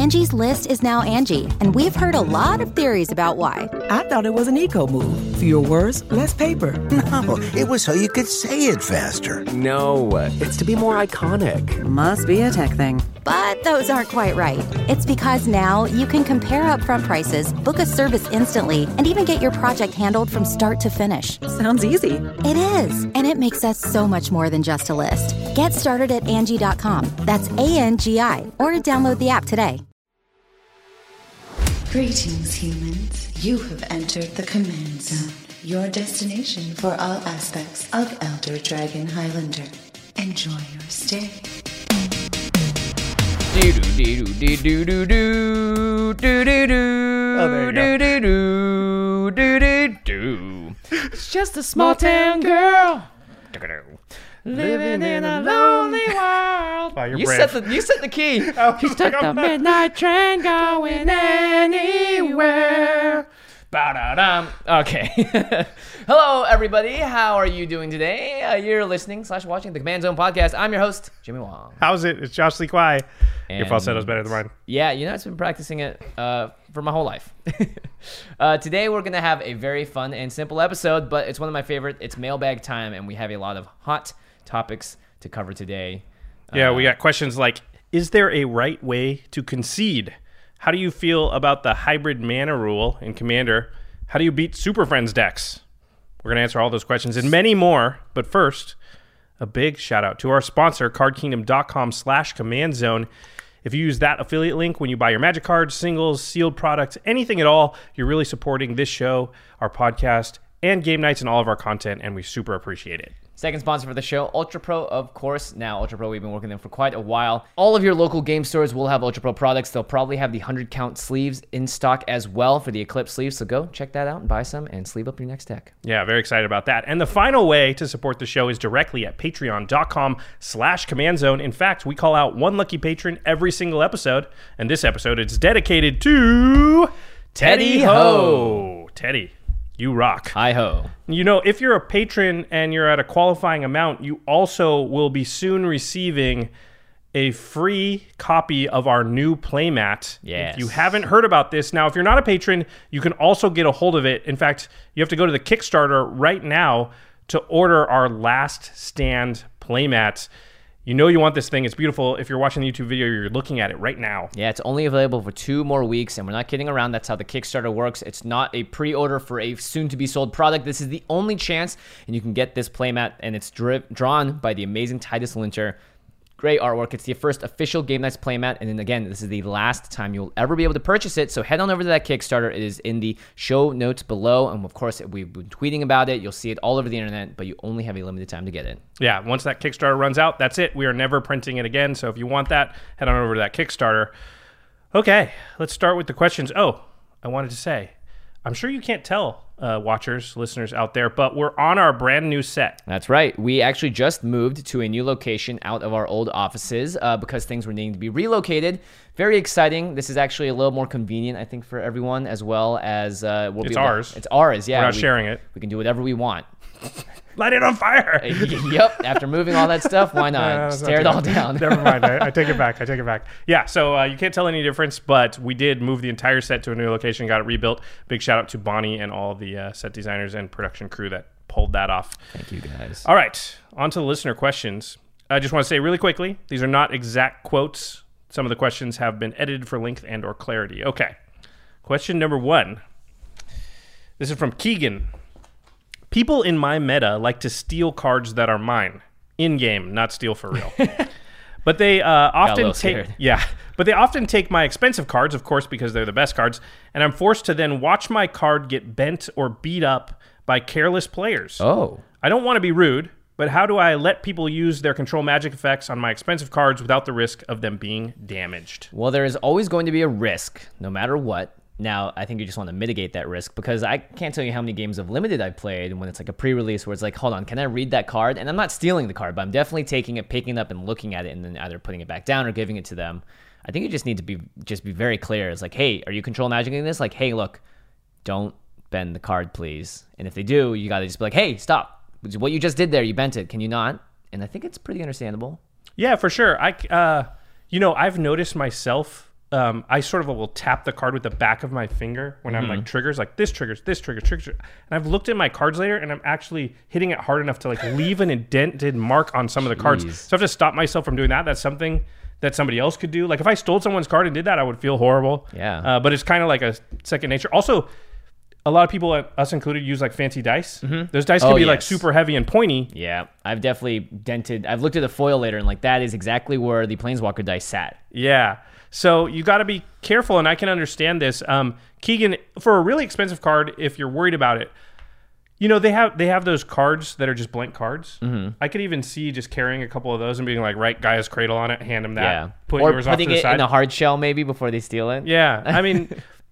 Angie's List is now Angie, and we've heard a lot of theories about why. I thought it was an eco move. Fewer words, less paper. No, it was so you could say it faster. No, it's to be more iconic. Must be a tech thing. But those aren't quite right. It's because now you can compare upfront prices, book a service instantly, and even get your project handled from start to finish. Sounds easy. It is, and it makes us so much more than just a list. Get started at Angie.com. That's ANGI, or download the app today. Greetings, humans. You have entered the Command Zone, your destination for all aspects of Elder Dragon Highlander. Enjoy your stay. It's just a small town girl living in a lonely world. Wow, You set the key. She's Took the midnight train going anywhere. Ba-da-dum. Okay. Hello, everybody. How are you doing today? You're listening/watching the Command Zone podcast. I'm your host, Jimmy Wong. How's it? It's Josh Lee Kwai. Your And- falsetto's better than mine. Yeah, I've been practicing it for my whole life. Today, we're going to have a very fun and simple episode, but it's one of my favorite. It's mailbag time, and we have a lot of hot topics to cover today. Yeah, we got questions like, is there a right way to concede? How do you feel about the hybrid mana rule in Commander? How do you beat Super Friends decks? We're going to answer all those questions and many more. But first, a big shout out to our sponsor, cardkingdom.com/command zone. If you use that affiliate link when you buy your Magic cards, singles, sealed products, anything at all, you're really supporting this show, our podcast, and game nights and all of our content, and we super appreciate it. Second sponsor for the show, Ultra Pro, of course. Now, Ultra Pro, we've been working with them for quite a while. All of your local game stores will have Ultra Pro products. They'll probably have the 100-count sleeves in stock as well for the Eclipse sleeves. So go check that out and buy some and sleeve up your next deck. Yeah, very excited about that. And the final way to support the show is directly at patreon.com/command zone. In fact, we call out one lucky patron every single episode. And this episode is dedicated to Teddy Ho. Teddy, you rock. Hi-ho. You know, if you're a patron and you're at a qualifying amount, you also will be soon receiving a free copy of our new playmat. Yes. If you haven't heard about this, now if you're not a patron, you can also get a hold of it. In fact, you have to go to the Kickstarter right now to order our Last Stand playmat. You know you want this thing. It's beautiful. If you're watching the YouTube video, you're looking at it right now. Yeah, it's only available for 2 more weeks, and we're not kidding around. That's how the Kickstarter works. It's not a pre-order for a soon-to-be-sold product. This is the only chance, and you can get this playmat, and it's drawn by the amazing Titus Linter. Great artwork. It's the first official Game Nights playmat, and then again, this is the last time you'll ever be able to purchase it, so head on over to that Kickstarter. It is in the show notes below, and of course, we've been tweeting about it. You'll see it all over the internet, but you only have a limited time to get it. Yeah, once that Kickstarter runs out, that's it. We are never printing it again, so if you want that, head on over to that Kickstarter. Okay, let's start with the questions. Oh, I wanted to say, I'm sure you can't tell, watchers, listeners out there, but we're on our brand new set. That's right. We actually just moved to a new location out of our old offices because things were needing to be relocated. Very exciting. This is actually a little more convenient, I think, for everyone, as well as It's ours. It's ours, yeah. We're not sharing it. We can do whatever we want. Light it on fire. Yep. After moving all that stuff, why not? Just tear it all down. Never mind. I take it back. Yeah, so you can't tell any difference, but we did move the entire set to a new location, got it rebuilt. Big shout out to Bonnie and all the set designers and production crew that pulled that off. Thank you, guys. All right, on to the listener questions. I just want to say really quickly, these are not exact quotes. Some of the questions have been edited for length and or clarity. Okay, question number 1. This is from Keegan. People in my meta like to steal cards that are mine. In-game, not steal for real. But they often take my expensive cards, of course, because they're the best cards, and I'm forced to then watch my card get bent or beat up by careless players. Oh. I don't want to be rude, but how do I let people use their control magic effects on my expensive cards without the risk of them being damaged? Well, there is always going to be a risk, no matter what. Now, I think you just want to mitigate that risk because I can't tell you how many games of Limited I've played when it's like a pre-release where it's like, hold on, can I read that card? And I'm not stealing the card, but I'm definitely taking it, picking it up and looking at it and then either putting it back down or giving it to them. I think you just need to be very clear. It's like, hey, are you control magicking this? Like, hey, look, don't bend the card, please. And if they do, you got to just be like, hey, stop. What you just did there, you bent it. Can you not? And I think it's pretty understandable. Yeah, for sure. I've noticed myself I sort of will tap the card with the back of my finger when I'm like triggers, like this triggers. And I've looked at my cards later and I'm actually hitting it hard enough to like leave an indented mark on some of the cards. So I have to stop myself from doing that. That's something that somebody else could do. Like if I stole someone's card and did that, I would feel horrible. Yeah. But it's kind of like a second nature. Also, a lot of people, us included, use like fancy dice. Those dice can be like super heavy and pointy. Yeah, I've definitely dented. I've looked at the foil later, and like that is exactly where the Planeswalker dice sat. Yeah, so you got to be careful, and I can understand this. Keegan, for a really expensive card, if you're worried about it, you know they have those cards that are just blank cards. I could even see just carrying a couple of those and being like, right, Gaia's Cradle on it, hand them that. Yeah, Put or yours off to putting the it side. in a hard shell maybe before they steal it. Yeah, I mean.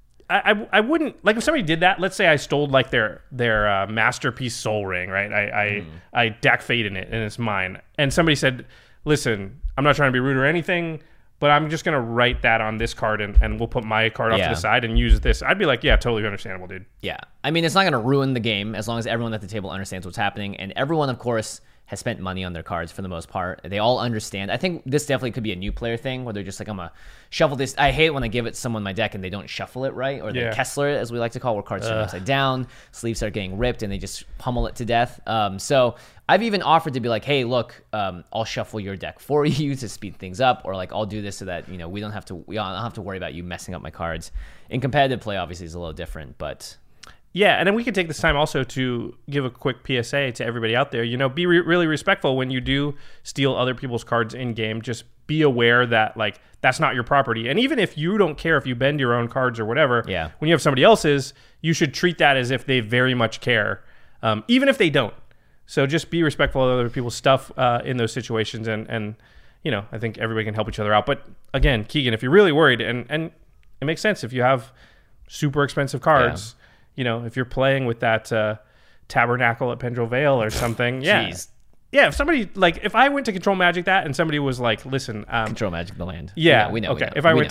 I wouldn't, like if somebody did that, let's say I stole like their Masterpiece Soul Ring, right? I Dak Fade in it and it's mine. And somebody said, listen, I'm not trying to be rude or anything, but I'm just going to write that on this card and we'll put my card off to the side and use this. I'd be like, yeah, totally understandable, dude. Yeah. I mean, it's not going to ruin the game as long as everyone at the table understands what's happening. And everyone, of course, has spent money on their cards for the most part. They all understand. I think this definitely could be a new player thing where they're just like, I'm going to shuffle this. I hate when I give it to someone my deck and they don't shuffle it right, or the Kessler, as we like to call, where cards turn upside down, sleeves start getting ripped, and they just pummel it to death. So I've even offered to be like, hey, look, I'll shuffle your deck for you to speed things up, or like I'll do this so that we don't have to worry about you messing up my cards. In competitive play, obviously, is a little different, but. Yeah, and then we could take this time also to give a quick PSA to everybody out there. Be really respectful when you do steal other people's cards in game. Just be aware that like that's not your property. And even if you don't care if you bend your own cards or whatever, when you have somebody else's, you should treat that as if they very much care, even if they don't. So just be respectful of other people's stuff in those situations, and I think everybody can help each other out. But again, Keegan, if you're really worried, and it makes sense if you have super expensive cards. If you're playing with that Tabernacle at Pendrell Vale or something, Jeez. Yeah, if somebody, like, if I went to Control Magic that and somebody was like, listen. Control Magic the land. Yeah, we know. Okay, if I went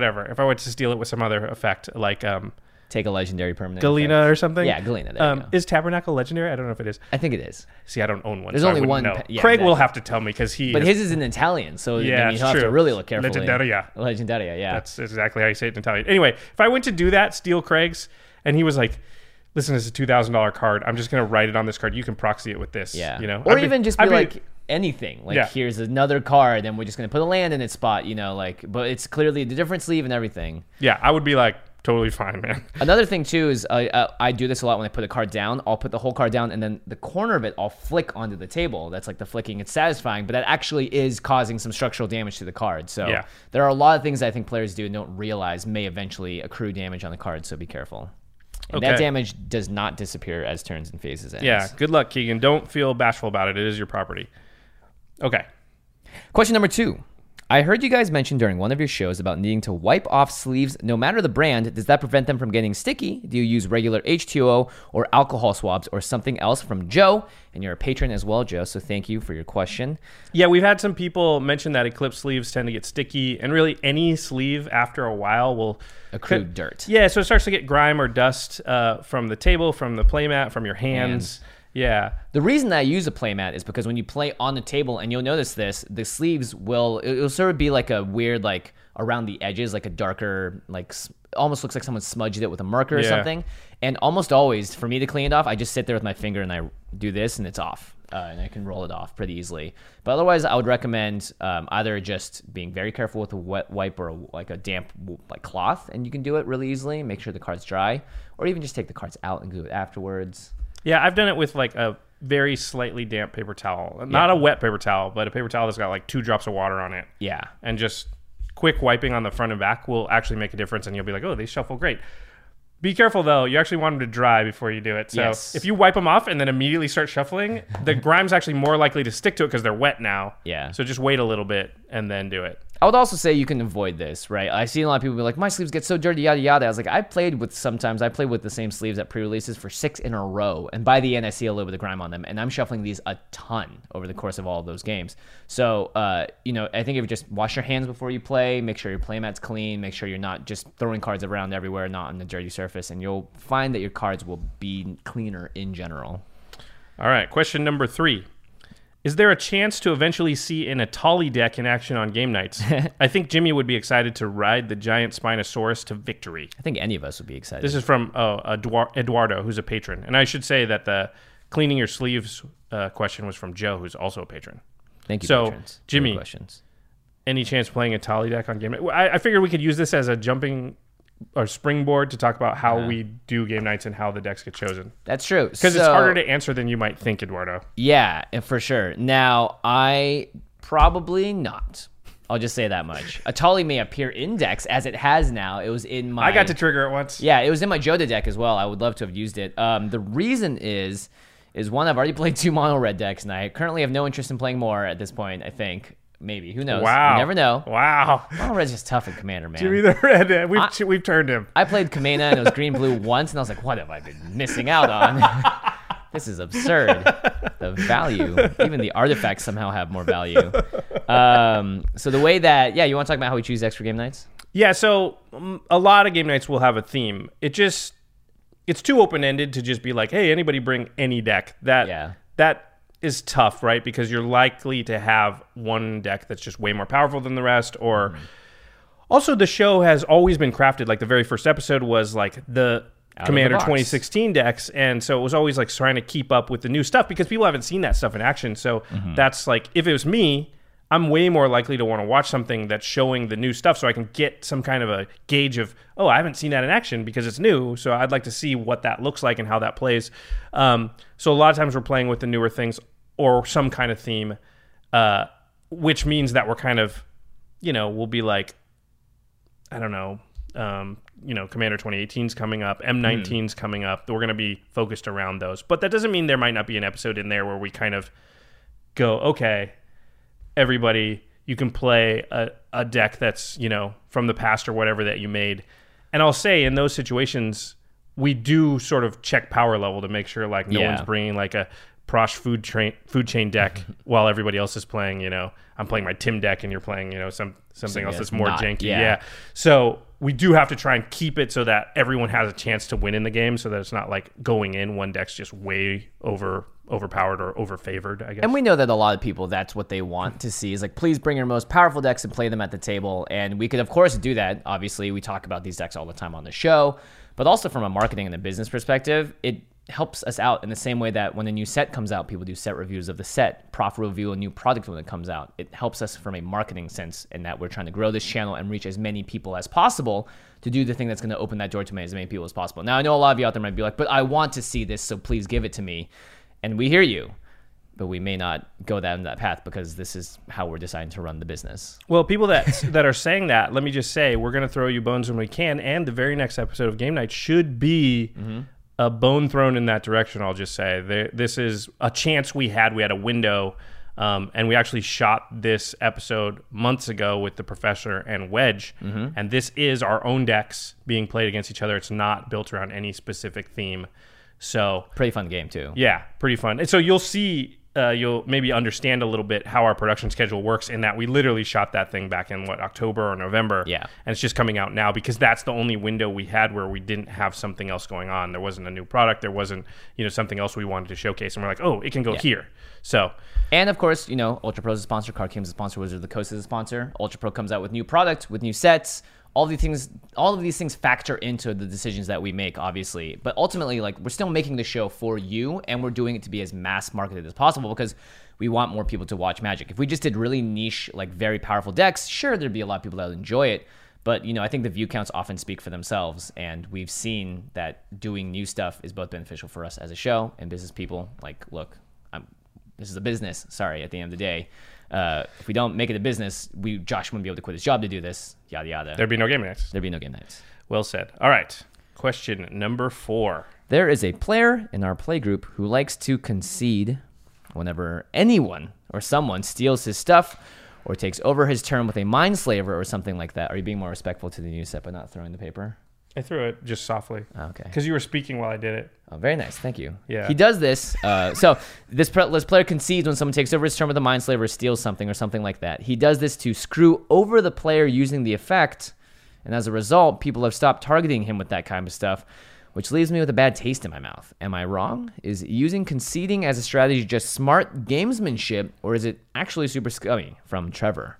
to steal it with some other effect, like. Take a legendary permanent. Galena effect. Or something? Yeah, Galena. There you go. Is Tabernacle legendary? I don't know if it is. I think it is. See, I don't own one. There's so only I one. Know. Yeah, Craig exactly. will have to tell me because he. But his is in Italian, so yeah, you'll have to really look carefully. Legendaria. Legendaria, yeah. That's exactly how you say it in Italian. Anyway, if I went to do that, steal Craig's, and he was like, listen, it's a $2,000 card. I'm just going to write it on this card. You can proxy it with this. Yeah. Or even just be like anything. Like, here's another card, and we're just going to put a land in its spot, but it's clearly the different sleeve and everything. Yeah, I would be like, totally fine, man. Another thing, too, is I do this a lot when I put a card down. I'll put the whole card down, and then the corner of it, I'll flick onto the table. That's like the flicking. It's satisfying, but that actually is causing some structural damage to the card. So there are a lot of things I think players do and don't realize may eventually accrue damage on the card, so be careful. And that damage does not disappear as turns and phases ends. Yeah, good luck, Keegan. Don't feel bashful about it. It is your property. Okay. Question number 2. I heard you guys mention during one of your shows about needing to wipe off sleeves no matter the brand. Does that prevent them from getting sticky? Do you use regular H2O or alcohol swabs or something else? From Joe, and you're a patron as well, Joe, so thank you for your question. Yeah, we've had some people mention that Eclipse sleeves tend to get sticky, and really any sleeve after a while will accrue dirt. Yeah, so it starts to get grime or dust from the table, from the playmat, from your hands. Yeah. The reason that I use a playmat is because when you play on the table, and you'll notice this, the sleeves it'll sort of be like a weird, like around the edges, like a darker, like almost looks like someone smudged it with a marker or something. And almost always, for me to clean it off, I just sit there with my finger and I do this and it's off. And I can roll it off pretty easily. But otherwise, I would recommend either just being very careful with a wet wipe or like a damp like cloth, and you can do it really easily. Make sure the card's dry, or even just take the cards out and do it afterwards. Yeah, I've done it with like a very slightly damp paper towel. Not a wet paper towel, but a paper towel that's got like 2 drops of water on it. Yeah. And just quick wiping on the front and back will actually make a difference, and you'll be like, oh, they shuffle great. Be careful, though. You actually want them to dry before you do it. So if you wipe them off and then immediately start shuffling, the grime's actually more likely to stick to it because they're wet now. Yeah. So just wait a little bit and then do it. I would also say you can avoid this, right? I've seen a lot of people be like, my sleeves get so dirty, yada, yada. I was like, I played with the same sleeves at pre-releases for 6 in a row. And by the end, I see a little bit of grime on them. And I'm shuffling these a ton over the course of all of those games. So, I think if you just wash your hands before you play, make sure your playmat's clean, make sure you're not just throwing cards around everywhere, not on the dirty surface, and you'll find that your cards will be cleaner in general. All right, question number 3. Is there a chance to eventually see an Atali deck in action on game nights? I think Jimmy would be excited to ride the giant Spinosaurus to victory. I think any of us would be excited. This is from Eduardo, who's a patron. And I should say that the cleaning your sleeves question was from Joe, who's also a patron. Thank you, so, patrons. Jimmy, Good questions. Any chance playing a Atali deck on game night? I figured we could use this as a jumping or springboard to talk about how we do game nights and how the decks get chosen. That's true. Because it's harder to answer than you might think, Eduardo. Yeah, for sure. Now, I probably not. I'll just say that much. Atali may appear in decks as it has now. It was in my... I got to trigger it once. Yeah, it was in my Joda deck as well. I would love to have used it. The reason is one, I've already played 2 mono red decks, and I currently have no interest in playing more at this point, I think. Maybe. Who knows? Wow. You never know. Wow. Mono red's just tough in Commander, man. Jimmy the Red. We've turned him. I played Kamena and it was green-blue once, and I was like, what have I been missing out on? This is absurd. The value. Even the artifacts somehow have more value. So the way that... Yeah, you want to talk about how we choose decks for game nights? Yeah, so a lot of game nights will have a theme. It's too open-ended to just be like, hey, anybody bring any deck. That is tough, right? Because you're likely to have one deck that's just way more powerful than the rest, or also the show has always been crafted, like the very first episode was like the Commander 2016 decks, and so it was always like trying to keep up with the new stuff because people haven't seen that stuff in action. So that's like, if it was me, I'm way more likely to want to watch something that's showing the new stuff so I can get some kind of a gauge of, oh, I haven't seen that in action because it's new, so I'd like to see what that looks like and how that plays. So a lot of times we're playing with the newer things or some kind of theme, which means that we're kind of, we'll be like, I don't know, Commander 2018's coming up, M19's coming up. We're going to be focused around those. But that doesn't mean there might not be an episode in there where we kind of go, okay, everybody, you can play a deck that's, from the past or whatever that you made. And I'll say in those situations, we do sort of check power level to make sure like no one's bringing like a Prosh food chain deck while everybody else is playing, I'm playing my Tim deck and you're playing, something else that's more janky. Yeah. So we do have to try and keep it so that everyone has a chance to win in the game so that it's not like going in one deck's just way overpowered or overfavored, I guess. And we know that a lot of people, that's what they want to see is like, please bring your most powerful decks and play them at the table. And we could, of course, do that. Obviously, we talk about these decks all the time on the show, but also from a marketing and a business perspective, it helps us out in the same way that when a new set comes out, people do set reviews of the set. Prof review a new product when it comes out. It helps us from a marketing sense in that we're trying to grow this channel and reach as many people as possible to do the thing that's going to open that door to as many people as possible. Now, I know a lot of you out there might be like, but I want to see this, so please give it to me. And we hear you, but we may not go down that path because this is how we're deciding to run the business. Well, people that are saying that, let me just say, we're going to throw you bones when we can, and the very next episode of Game Night should be a bone thrown in that direction, I'll just say. This is a chance we had. We had a window, and we actually shot this episode months ago with the Professor and Wedge, and this is our own decks being played against each other. It's not built around any specific theme. So pretty fun game, too. Yeah, pretty fun. And so you'll see... you'll maybe understand a little bit how our production schedule works in that we literally shot that thing back in, October or November. Yeah. And it's just coming out now because that's the only window we had where we didn't have something else going on. There wasn't a new product. There wasn't, something else we wanted to showcase. And we're like, oh, it can go here. So. And, of course, Ultra Pro is a sponsor. Card Game's a sponsor. Wizard of the Coast is a sponsor. Ultra Pro comes out with new product, with new sets. All of these things factor into the decisions that we make, obviously. But ultimately, we're still making the show for you, and we're doing it to be as mass marketed as possible because we want more people to watch Magic. If we just did really niche, very powerful decks, sure, there'd be a lot of people that would enjoy it. But, I think the view counts often speak for themselves, and we've seen that doing new stuff is both beneficial for us as a show and business people. Look, this is a business. Sorry, at the end of the day. If we don't make it a business, Josh wouldn't be able to quit his job to do this, yada, yada. There'd be no game nights. There'd be no game nights. Well said. All right. Question number 4. There is a player in our play group who likes to concede whenever anyone or someone steals his stuff or takes over his turn with a Mindslaver or something like that. Are you being more respectful to the new set by not throwing the paper? I threw it just softly. Okay. Because you were speaking while I did it. Oh, very nice. Thank you. Yeah. He does this. So this player concedes when someone takes over his turn with a Mindslaver or steals something or something like that. He does this to screw over the player using the effect, and as a result, people have stopped targeting him with that kind of stuff. which leaves me with a bad taste in my mouth. Am I wrong? Is using conceding as a strategy just smart gamesmanship, or is it actually super scummy? From Trevor.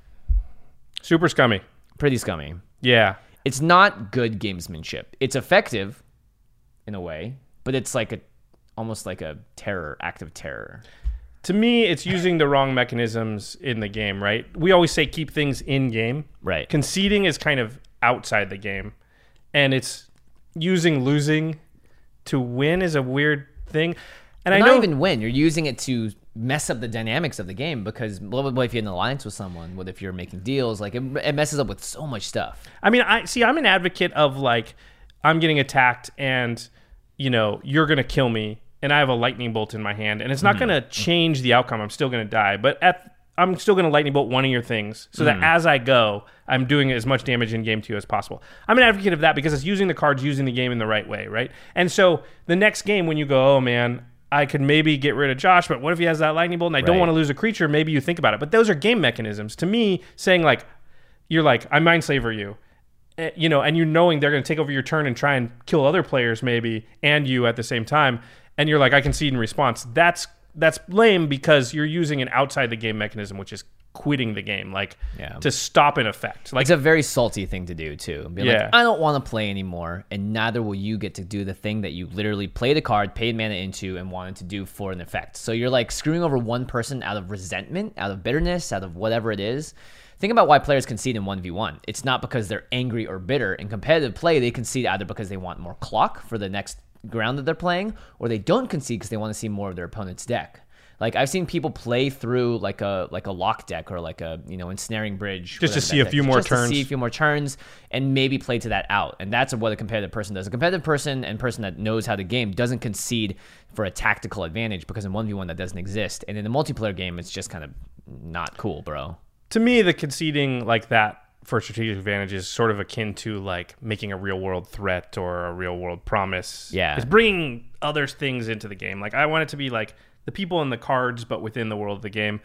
Super scummy. Pretty scummy. Yeah. It's not good gamesmanship. It's effective in a way, but it's like almost like a act of terror. To me, it's using the wrong mechanisms in the game, right? We always say keep things in game. Right. Conceding is kind of outside the game. And it's using losing to win is a weird thing. And But I not know even win. You're using it to mess up the dynamics of the game because what if you're in an alliance with someone? What if you're making deals? Like it messes up with so much stuff. I mean, I'm an advocate of like, I'm getting attacked and, you're going to kill me and I have a lightning bolt in my hand and it's not going to change the outcome. I'm still going to die. But I'm still going to lightning bolt one of your things so that as I go, I'm doing as much damage in game to you as possible. I'm an advocate of that because it's using the cards, using the game in the right way, right? And so the next game when you go, oh man, I could maybe get rid of Josh, but what if he has that lightning bolt and I don't want to lose a creature? Maybe you think about it. But those are game mechanisms. To me, saying like, you're like, I mind slaver you, and you knowing they're going to take over your turn and try and kill other players maybe and you at the same time. And you're like, I concede in response. That's lame because you're using an outside the game mechanism, which is quitting the game, to stop an effect. Like it's a very salty thing to do too. Be Yeah. like, I don't want to play anymore, and neither will you get to do the thing that you literally played a card, paid mana into, and wanted to do for an effect. So you're like screwing over one person out of resentment, out of bitterness, out of whatever it is. Think about why players concede in 1v1. It's not because they're angry or bitter. In competitive play, they concede either because they want more clock for the next ground that they're playing, or they don't concede because they want to see more of their opponent's deck. Like I've seen people play through like a lock deck or like a ensnaring bridge just to whatever see that a deck few is, more just turns. to see a few more turns and maybe play to that out. And that's what a competitive person does. A competitive person and person that knows how to game doesn't concede for a tactical advantage because in 1v1 that doesn't exist. And in a multiplayer game, it's just kind of not cool, bro. To me, the conceding like that for strategic advantage is sort of akin to like making a real world threat or a real world promise. Yeah. It's bringing other things into the game. Like I want it to be like the people and the cards, but within the world of the game.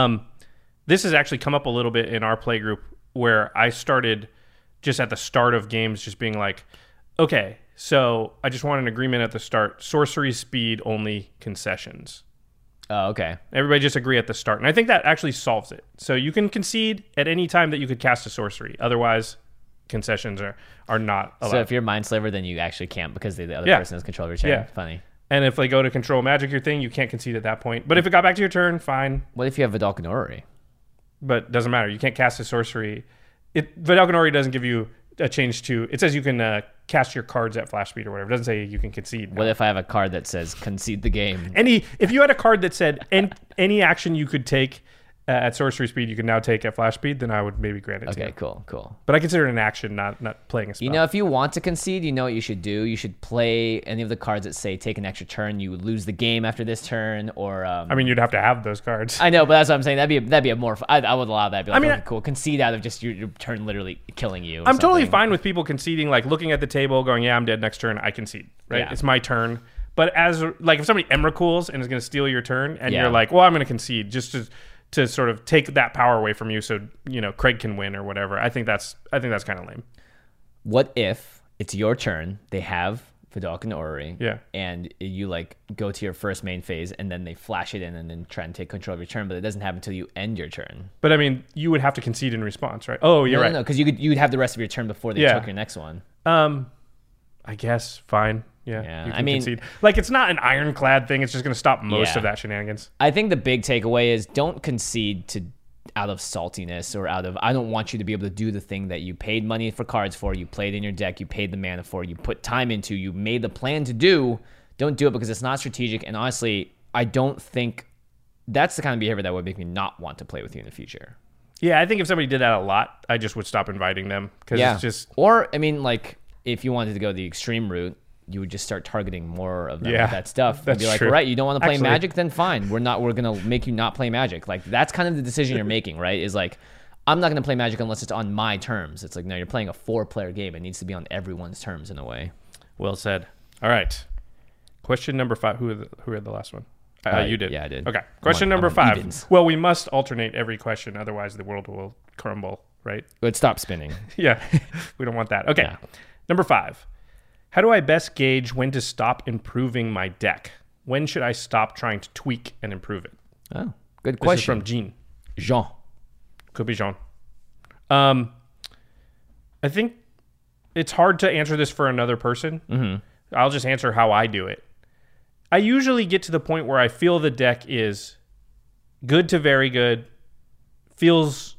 This has actually come up a little bit in our play group where I started just at the start of games just being like, okay, so I just want an agreement at the start. Sorcery speed only concessions. Oh, okay. Everybody just agree at the start. And I think that actually solves it. So you can concede at any time that you could cast a sorcery. Otherwise, concessions are not allowed. So if you're Mindslaver, then you actually can't because the other Yeah. person has control of your turn. Yeah. Funny. And if they go to control magic your thing, you can't concede at that point. But if it got back to your turn, fine. What if you have Vidalcan Orrery? But it doesn't matter. You can't cast a sorcery. Vidalcan Orrery doesn't give you a change to... It says you can cast your cards at flash speed or whatever. It doesn't say you can concede. What if I have a card that says concede the game? If you had a card that said any action you could take at sorcery speed, you can now take at flash speed, then I would maybe grant it to you. Okay, cool. But I consider it an action, not playing a spell. You know, if you want to concede, you know what you should do. You should play any of the cards that say take an extra turn. You would lose the game after this turn, or I mean, you'd have to have those cards. I know, but that's what I'm saying. That'd be a more. I would allow that. Be like, I mean, okay, cool. Concede out of just your turn literally killing you. I'm totally fine with people conceding, like looking at the table, going, "Yeah, I'm dead. Next turn, I concede." Right? Yeah. It's my turn. But as like if somebody Emrakul's and is going to steal your turn, and Yeah. you're like, "Well, I'm going to concede," just to sort of take that power away from you, so Craig can win or whatever. I think that's kind of lame. What if it's your turn? They have Vidalcan Orrery. Yeah. And you like go to your first main phase, and then they flash it in, and then try and take control of your turn. But it doesn't happen until you end your turn. But I mean, you would have to concede in response, right? Oh, you're right. No, because you'd have the rest of your turn before they Yeah. took your next one. I guess fine. Yeah. Yeah, You can I mean- concede. Like it's not an ironclad thing. It's just going to stop most Yeah. of that shenanigans. I think the big takeaway is don't concede out of saltiness or out of I don't want you to be able to do the thing that you paid money for cards for, you played in your deck, you paid the mana for, you put time into, you made the plan to do. Don't do it because it's not strategic. And honestly, I don't think that's the kind of behavior that would make me not want to play with you in the future. Yeah, I think if somebody did that a lot, I just would stop inviting them because it's just Or I mean, like if you wanted to go the extreme route, you would just start targeting more of them Yeah, with that stuff. that's And be like, true. all right, you don't want to play Actually- Magic, then fine. We're gonna make you not play Magic. Like that's kind of the decision you're making, right? Is like, I'm not gonna play Magic unless it's on my terms. It's like, no, you're playing a 4-player game. It needs to be on everyone's terms in a way. well said. All right, question number 5. Who had the last one? You did. Yeah, I did. Okay, question I'm number on 5. evens. Well, we must alternate every question, otherwise the world will crumble, right? But stop spinning. Yeah, we don't want that. Okay, Yeah. number 5. How do I best gauge when to stop improving my deck? When should I stop trying to tweak and improve it? Oh, good This question. is from Jean. Jean. Could be Jean. I think it's hard to answer this for another person. Mm-hmm. I'll just answer how I do it. I usually get to the point where I feel the deck is good to very good, feels,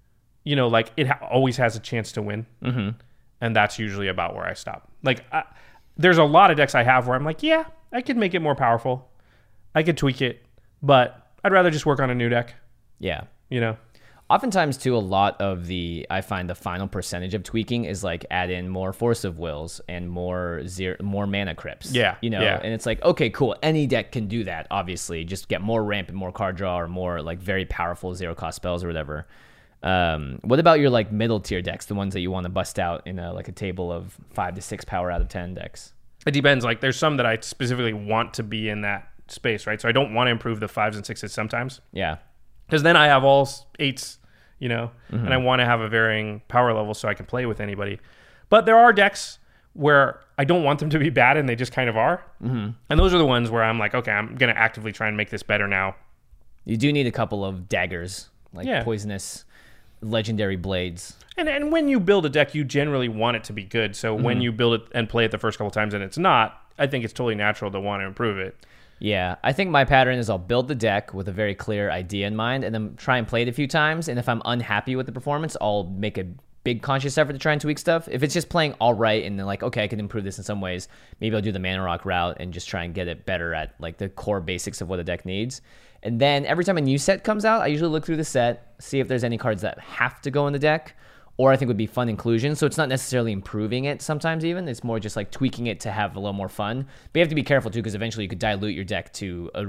like it always has a chance to win. Mm-hmm. And that's usually about where I stop. Like, there's a lot of decks I have where I'm like, yeah, I could make it more powerful. I could tweak it, but I'd rather just work on a new deck. Yeah. Oftentimes, too, I find the final percentage of tweaking is like add in more Force of Wills and more mana crypts. Yeah. And it's like, okay, cool. Any deck can do that, obviously. Just get more ramp and more card draw or more like very powerful zero cost spells or whatever. What about your like middle tier decks, the ones that you want to bust out in a table of 5 to 6 power out of 10 decks? It depends. Like, there's some that I specifically want to be in that space, right? So I don't want to improve the 5s and 6s sometimes. Yeah. Because then I have all 8s, and I want to have a varying power level so I can play with anybody. But there are decks where I don't want them to be bad and they just kind of are. Mm-hmm. And those are the ones where I'm like, okay, I'm going to actively try and make this better now. You do need a couple of daggers, poisonous legendary blades. And when you build a deck, you generally want it to be good. So when you build it and play it the first couple times and it's not, I think it's totally natural to want to improve it. Yeah, I think my pattern is I'll build the deck with a very clear idea in mind and then try and play it a few times. And if I'm unhappy with the performance, I'll make a big conscious effort to try and tweak stuff. If it's just playing all right and then like, okay, I can improve this in some ways, maybe I'll do the Mana Rock route and just try and get it better at like the core basics of what a deck needs. And then every time a new set comes out, I usually look through the set, see if there's any cards that have to go in the deck or I think would be fun inclusion. So it's not necessarily improving it sometimes even. It's more just like tweaking it to have a little more fun. But you have to be careful too because eventually you could dilute your deck to miss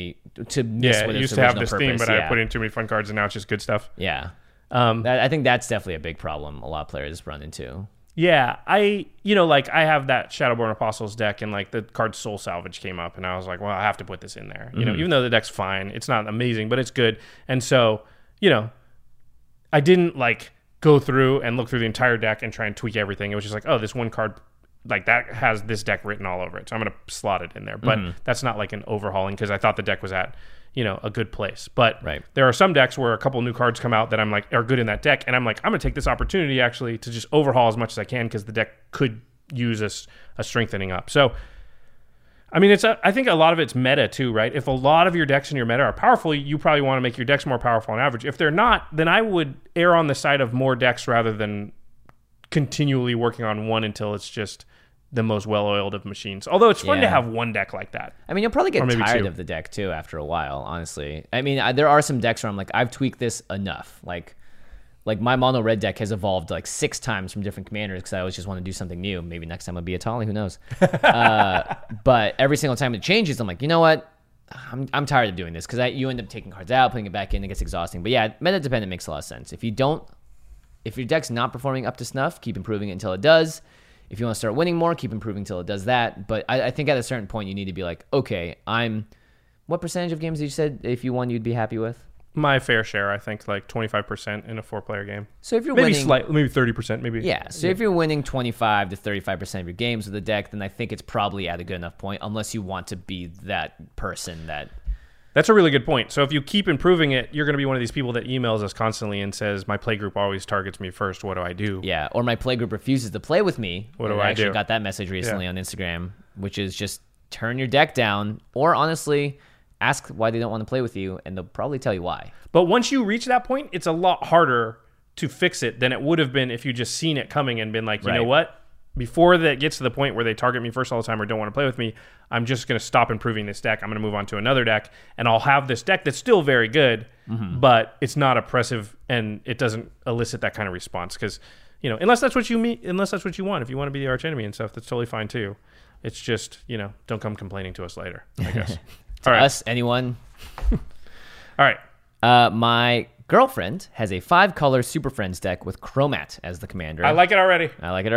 what it used its to have original this purpose. theme, but I put in too many fun cards and now it's just good stuff. Yeah. I think that's definitely a big problem a lot of players run into. Yeah, I have that Shadowborn Apostles deck and like the card Soul Salvage came up and I was like, well, I have to put this in there. Even though the deck's fine, it's not amazing, but it's good. And so, I didn't like go through and look through the entire deck and try and tweak everything. It was just like, oh, this one card like that has this deck written all over it. So I'm going to slot it in there. But that's not like an overhauling because I thought the deck was at, a good place. But there are some decks where a couple new cards come out that I'm like are good in that deck. And I'm like, I'm going to take this opportunity actually to just overhaul as much as I can because the deck could use a strengthening up. So, I mean, I think a lot of it's meta too, right? If a lot of your decks in your meta are powerful, you probably want to make your decks more powerful on average. If they're not, then I would err on the side of more decks rather than continually working on one until it's just the most well-oiled of machines. Although it's fun to have one deck like that. I mean, you'll probably get tired two. of the deck too after a while, honestly. I mean, there are some decks where I'm like, I've tweaked this enough. Like my mono red deck has evolved like 6 times from different commanders because I always just want to do something new. Maybe next time I'll be a Tali, who knows? But every single time it changes, I'm like, you know what? I'm tired of doing this because you end up taking cards out, putting it back in, it gets exhausting. But yeah, meta dependent makes a lot of sense. If your deck's not performing up to snuff, keep improving it until it does. If you want to start winning more, keep improving until it does that. But I think at a certain point you need to be like, okay, what percentage of games did you said if you won you'd be happy with? My fair share, I think, like 25% in a 4-player game. So if you're maybe winning, maybe 30%, maybe. Yeah. So if you're winning 25 to 35% of your games with the deck, then I think it's probably at a good enough point, unless you want to be that person that. That's a really good point. So if you keep improving it, you're going to be one of these people that emails us constantly and says, "My playgroup always targets me first. What do I do?" Yeah. Or my playgroup refuses to play with me. What do I do? I actually got that message recently on Instagram, which is just turn your deck down, or honestly, ask why they don't want to play with you, and they'll probably tell you why. But once you reach that point, it's a lot harder to fix it than it would have been if you just seen it coming and been like, you know what? Before that gets to the point where they target me first all the time or don't want to play with me, I'm just going to stop improving this deck. I'm going to move on to another deck, and I'll have this deck that's still very good, but it's not oppressive and it doesn't elicit that kind of response. Because, unless that's what you want. If you want to be the arch enemy and stuff, that's totally fine too. It's just, don't come complaining to us later, I guess. To us, anyone. All right. My girlfriend has a 5-color Super Friends deck with Chromat as the commander. I like it already.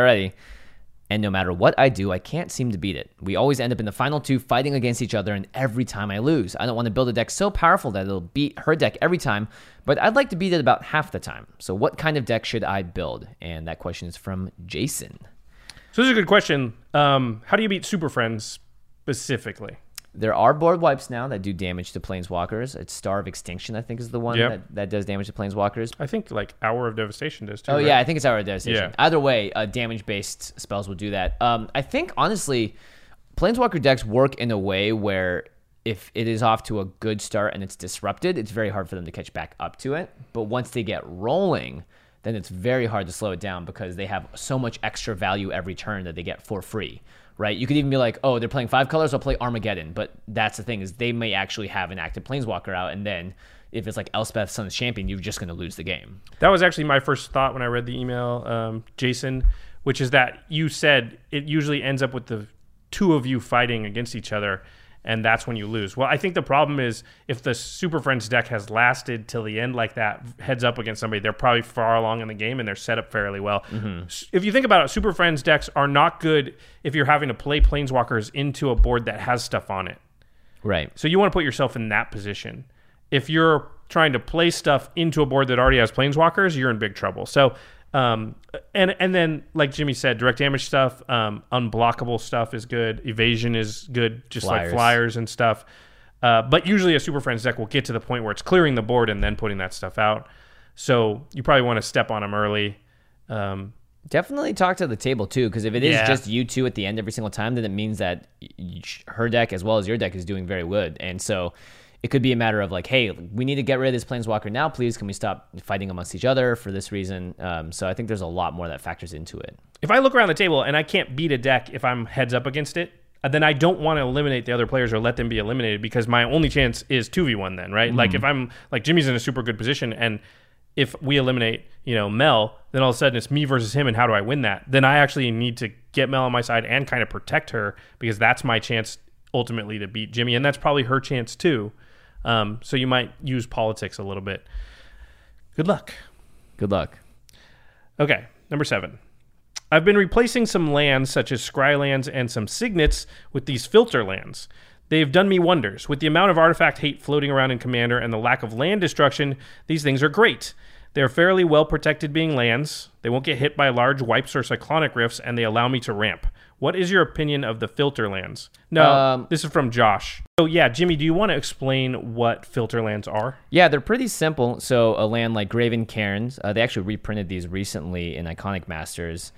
And no matter what I do, I can't seem to beat it. We always end up in the final 2 fighting against each other, and every time I lose. I don't want to build a deck so powerful that it'll beat her deck every time, but I'd like to beat it about half the time. So what kind of deck should I build? And that question is from Jason. So this is a good question. How do you beat Super Friends specifically? There are board wipes now that do damage to planeswalkers. It's Star of Extinction, I think, is the one that does damage to planeswalkers. I think like Hour of Devastation does too. Oh, right? yeah, I think it's Hour of Devastation. Yeah. Either way, damage-based spells will do that. I think, honestly, planeswalker decks work in a way where if it is off to a good start and it's disrupted, it's very hard for them to catch back up to it. But once they get rolling, then it's very hard to slow it down because they have so much extra value every turn that they get for free. Right, you could even be like, oh, they're playing 5 colors, I'll play Armageddon. But that's the thing, is they may actually have an active Planeswalker out, and then if it's like Elspeth, Sun's Champion, you're just going to lose the game. That was actually my first thought when I read the email, Jason, which is that you said it usually ends up with the two of you fighting against each other, and that's when you lose. Well, I think the problem is if the Super Friends deck has lasted till the end like that, heads up against somebody, they're probably far along in the game and they're set up fairly well. Mm-hmm. If you think about it, Super Friends decks are not good if you're having to play Planeswalkers into a board that has stuff on it. Right. So you want to put yourself in that position. If you're trying to play stuff into a board that already has Planeswalkers, you're in big trouble. So and then, like Jimmy said, direct damage stuff, unblockable stuff is good. Evasion is good, just like flyers and stuff. But usually a Super Friends deck will get to the point where it's clearing the board and then putting that stuff out. So you probably want to step on them early. Definitely talk to the table, too, because if it is just you two at the end every single time, then it means that her deck as well as your deck is doing very good. And so it could be a matter of like, hey, we need to get rid of this Planeswalker now, please. Can we stop fighting amongst each other for this reason? So I think there's a lot more that factors into it. If I look around the table and I can't beat a deck if I'm heads up against it, then I don't want to eliminate the other players or let them be eliminated because my only chance is 2v1 then, right? Mm-hmm. Like if I'm like Jimmy's in a super good position and if we eliminate, Mel, then all of a sudden it's me versus him and how do I win that? Then I actually need to get Mel on my side and kind of protect her because that's my chance ultimately to beat Jimmy and that's probably her chance too. So you might use politics a little bit. Good luck. Good luck. Okay, number 7. I've been replacing some lands such as Scry lands and some signets with these filter lands. They've done me wonders. With the amount of artifact hate floating around in Commander and the lack of land destruction, these things are great. They're fairly well protected being lands. They won't get hit by large wipes or cyclonic rifts, and they allow me to ramp. What is your opinion of the filter lands? No, this is from Josh. So yeah, Jimmy, do you want to explain what filter lands are? Yeah, they're pretty simple. So a land like Graven Cairns, they actually reprinted these recently in Iconic Masters.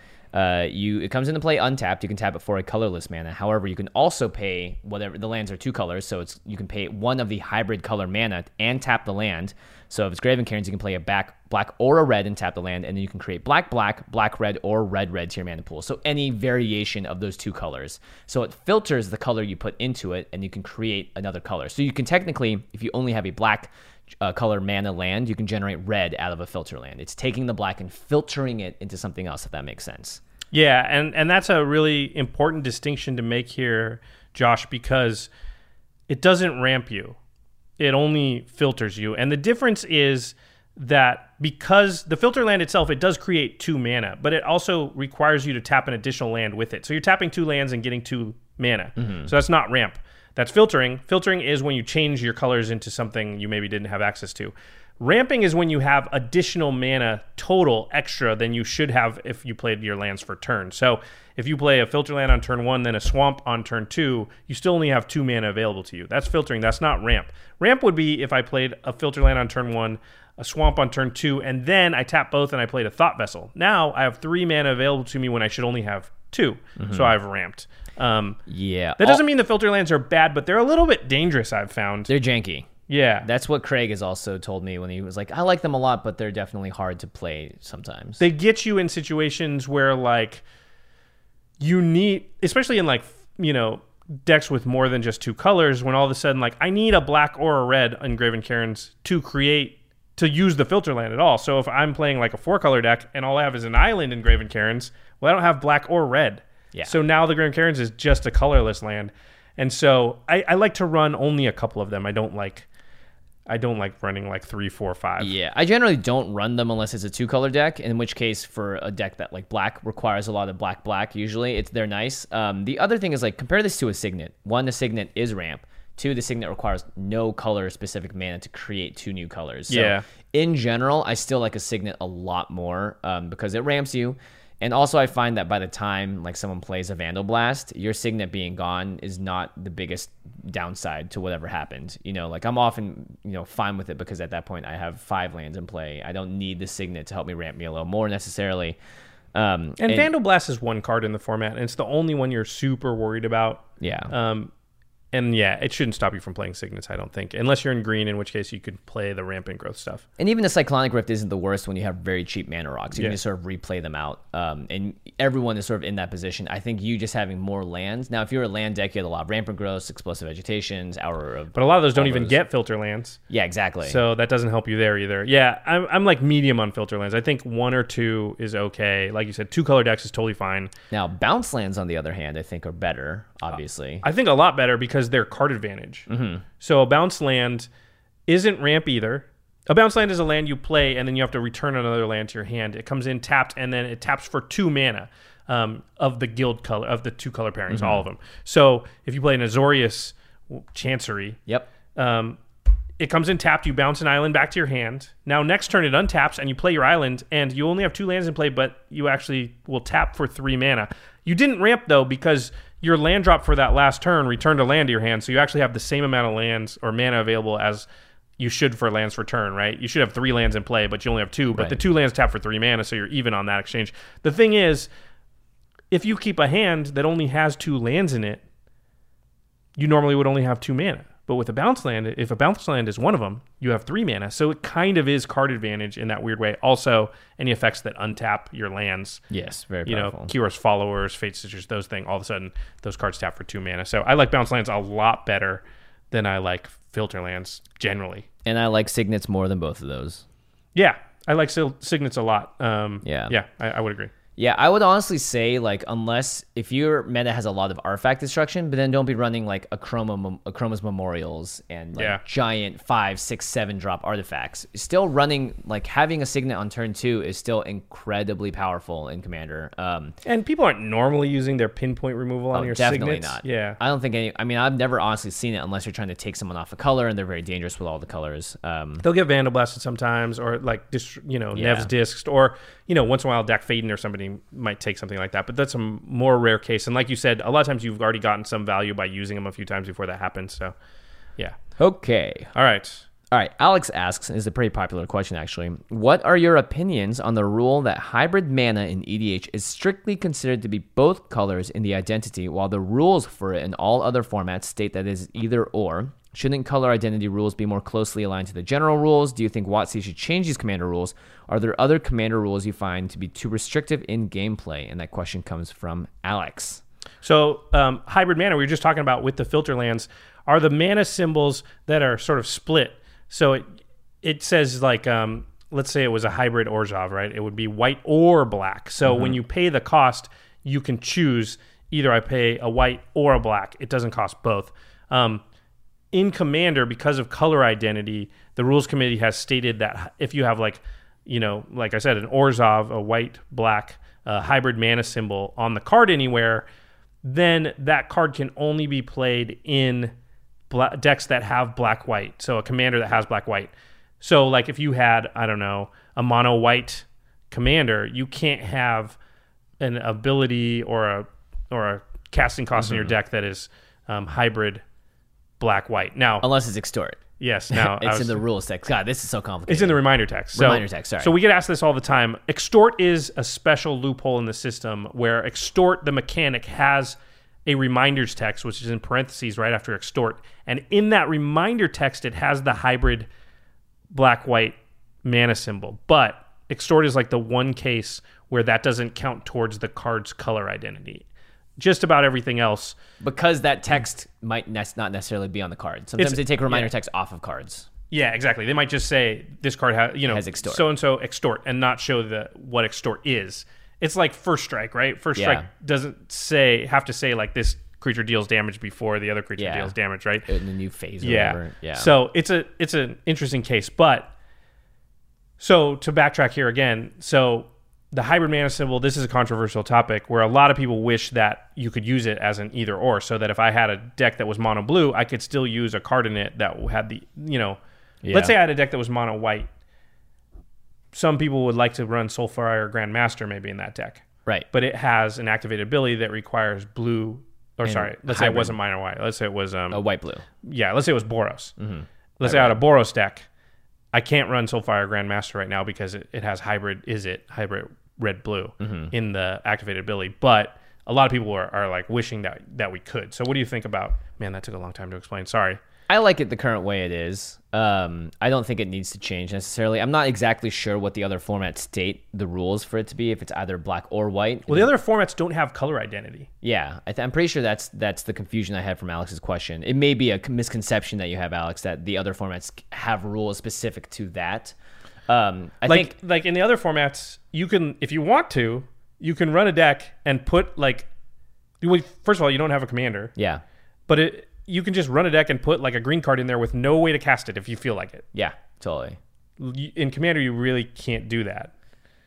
It comes into play untapped. You can tap it for a colorless mana. However, you can also pay whatever the lands are 2 colors, so you can pay one of the hybrid color mana and tap the land. So if it's Graven Cairns, you can play a black or a red and tap the land, and then you can create black red, or red to your mana pool. So any variation of those 2 colors. So it filters the color you put into it, and you can create another color. So you can technically, if you only have a black color mana land, you can generate red out of a filter land. It's taking the black and filtering it into something else, if that makes sense. Yeah, and that's a really important distinction to make here, Josh, because it doesn't ramp you. It only filters you. And the difference is that because the filter land itself, it does create 2 mana, but it also requires you to tap an additional land with it. So you're tapping 2 lands and getting 2 mana. Mm-hmm. So that's not ramp. That's filtering. Filtering is when you change your colors into something you maybe didn't have access to. Ramping is when you have additional mana total extra than you should have if you played your lands for turn. So if you play a filter land on turn 1, then a swamp on turn 2, you still only have 2 mana available to you. That's filtering. That's not ramp. Ramp would be if I played a filter land on turn 1, a swamp on turn 2, and then I tap both and I played a Thought Vessel. Now I have 3 mana available to me when I should only have 2. Mm-hmm. So I've ramped. That doesn't mean the filter lands are bad, but they're a little bit dangerous, I've found. They're janky. Yeah. That's what Craig has also told me when he was like, I like them a lot, but they're definitely hard to play sometimes. They get you in situations where, like, you need, especially in, like, decks with more than just 2 colors, when all of a sudden, like, I need a black or a red in Graven Cairns to use the filter land at all. So if I'm playing, like, a 4-color deck and all I have is an island in Graven Cairns, well, I don't have black or red. Yeah. So now the Graven Cairns is just a colorless land. And so I like to run only a couple of them. I don't like running like 3, 4, 5. Yeah, I generally don't run them unless it's a 2-color deck, in which case for a deck that like black requires a lot of black, usually they're nice. The other thing is like compare this to a Signet. 1, the Signet is ramp. 2, the Signet requires no color specific mana to create 2 new colors. So in general, I still like a Signet a lot more because it ramps you. And also, I find that by the time like someone plays a Vandal Blast, your Signet being gone is not the biggest downside to whatever happened. Like I'm often fine with it because at that point I have 5 lands in play. I don't need the Signet to help me ramp me a little more necessarily. And Vandal Blast is 1 card in the format, and it's the only one you're super worried about. Yeah. And yeah, it shouldn't stop you from playing Signets, I don't think. Unless you're in green, in which case you could play the rampant growth stuff. And even the Cyclonic Rift isn't the worst when you have very cheap mana rocks. You can just sort of replay them out. And everyone is sort of in that position. I think you just having more lands. Now, if you're a land deck, you have a lot of rampant growth, explosive vegetations, Hour of... But a lot of those don't even get filter lands. Yeah, exactly. So that doesn't help you there either. Yeah, I'm like medium on filter lands. I think 1 or 2 is okay. Like you said, 2 color decks is totally fine. Now, bounce lands, on the other hand, I think are better, obviously. I think a lot better because they're card advantage. Mm-hmm. So a bounce land isn't ramp either. A bounce land is a land you play and then you have to return another land to your hand. It comes in tapped and then it taps for 2 mana of the guild color, of the 2 color pairings, all of them. So if you play an Azorius Chancery, it comes in tapped, you bounce an island back to your hand. Now next turn it untaps and you play your island and you only have 2 lands in play, but you actually will tap for 3 mana. You didn't ramp though because your land drop for that last turn returned a land to your hand, so you actually have the same amount of lands or mana available as you should for lands for turn, right? You should have 3 lands in play, but you only have 2, but the 2 lands tap for 3 mana, so you're even on that exchange. The thing is, if you keep a hand that only has 2 lands in it, you normally would only have 2 mana. But with a bounce land, if a bounce land is one of them, you have 3 mana. So it kind of is card advantage in that weird way. Also, any effects that untap your lands. Yes, very powerful. Kior's Followers, Fate Stitchers, those things, all of a sudden, those cards tap for 2 mana. So I like bounce lands a lot better than I like filter lands generally. And I like Signets more than both of those. Yeah, I like Signets a lot. Yeah, I would agree. Yeah, I would honestly say, like, unless if your meta has a lot of artifact destruction, but then don't be running like Chroma's Memorials and like giant 5, 6, 7 drop artifacts. Still running, like, having a Signet on turn 2 is still incredibly powerful in Commander. And people aren't normally using their pinpoint removal on your definitely Signets. Not. Yeah, I don't think any. I mean, I've never honestly seen it unless you're trying to take someone off a color, and they're very dangerous with all the colors. They'll get Vandal Blasted sometimes, or like Nev's Discs, or once in a while Dak Faden or somebody might take something like that, but that's a more rare case. And like you said, a lot of times you've already gotten some value by using them a few times before that happens. So, yeah. Okay. All right. Alex asks, is a pretty popular question actually. What are your opinions on the rule that hybrid mana in EDH is strictly considered to be both colors in the identity, while the rules for it in all other formats state that it is either or? Shouldn't color identity rules be more closely aligned to the general rules? Do you think WotC should change these Commander rules? Are there other Commander rules you find to be too restrictive in gameplay? And that question comes from Alex. So hybrid mana, we were just talking about with the filter lands, are the mana symbols that are sort of split. So it says like, let's say it was a hybrid Orzhov, right? It would be white or black. So when you pay the cost, you can choose either I pay a white or a black. It doesn't cost both. In Commander, because of color identity, the rules committee has stated that if you have like I said, an Orzhov, a white-black hybrid mana symbol on the card anywhere, then that card can only be played in decks that have black-white. So a Commander that has black-white. So like if you had, I don't know, a mono-white Commander, you can't have an ability or a casting cost in your deck that is hybrid black-white. Now, unless it's Extort. Yes, now it's in the rules text. God, this is so complicated. It's in the reminder text. Reminder text, sorry. So we get asked this all the time. Extort is a special loophole in the system where Extort, the mechanic, has a reminders text, which is in parentheses right after Extort. And in that reminder text, it has the hybrid black-white mana symbol. But Extort is like the one case where that doesn't count towards the card's color identity. Just about everything else. Because that text might not necessarily be on the card. Sometimes they take reminder text off of cards. Yeah, exactly. They might just say this card has Extort. So-and-so Extort and not show what Extort is. It's like First Strike, right? First Strike doesn't have to say like this creature deals damage before the other creature deals damage, right? In a new phase or whatever. Yeah. So it's an interesting case. But so to backtrack here again, so the hybrid mana symbol, this is a controversial topic where a lot of people wish that you could use it as an either or, so that if I had a deck that was mono blue, I could still use a card in it that had the, let's say I had a deck that was mono white. Some people would like to run Soulfire or Grandmaster maybe in that deck. Right. but it has an activated ability that requires blue. Or sorry, let's say it wasn't minor white. Let's say it was A white-blue. yeah. Let's say it was Boros. Mm-hmm. Let's say I had a Boros deck. I can't run Soulfire Grandmaster right now because it has hybrid red-blue in the activated ability. But a lot of people are like wishing that we could. So what do you think about? Man, that took a long time to explain. Sorry. I like it the current way it is. I don't think it needs to change necessarily. I'm not exactly sure what the other formats state the rules for it to be, if it's either black or white. Well, the other formats don't have color identity. Yeah, I'm pretty sure that's the confusion I had from Alex's question. It may be a misconception that you have, Alex, that the other formats have rules specific to that. I think in the other formats, you can, if you want to, you can run a deck and put like, first of all, you don't have a commander. Yeah. But you can just run a deck and put like a green card in there with no way to cast it if you feel like it. Yeah, totally. In Commander, you really can't do that.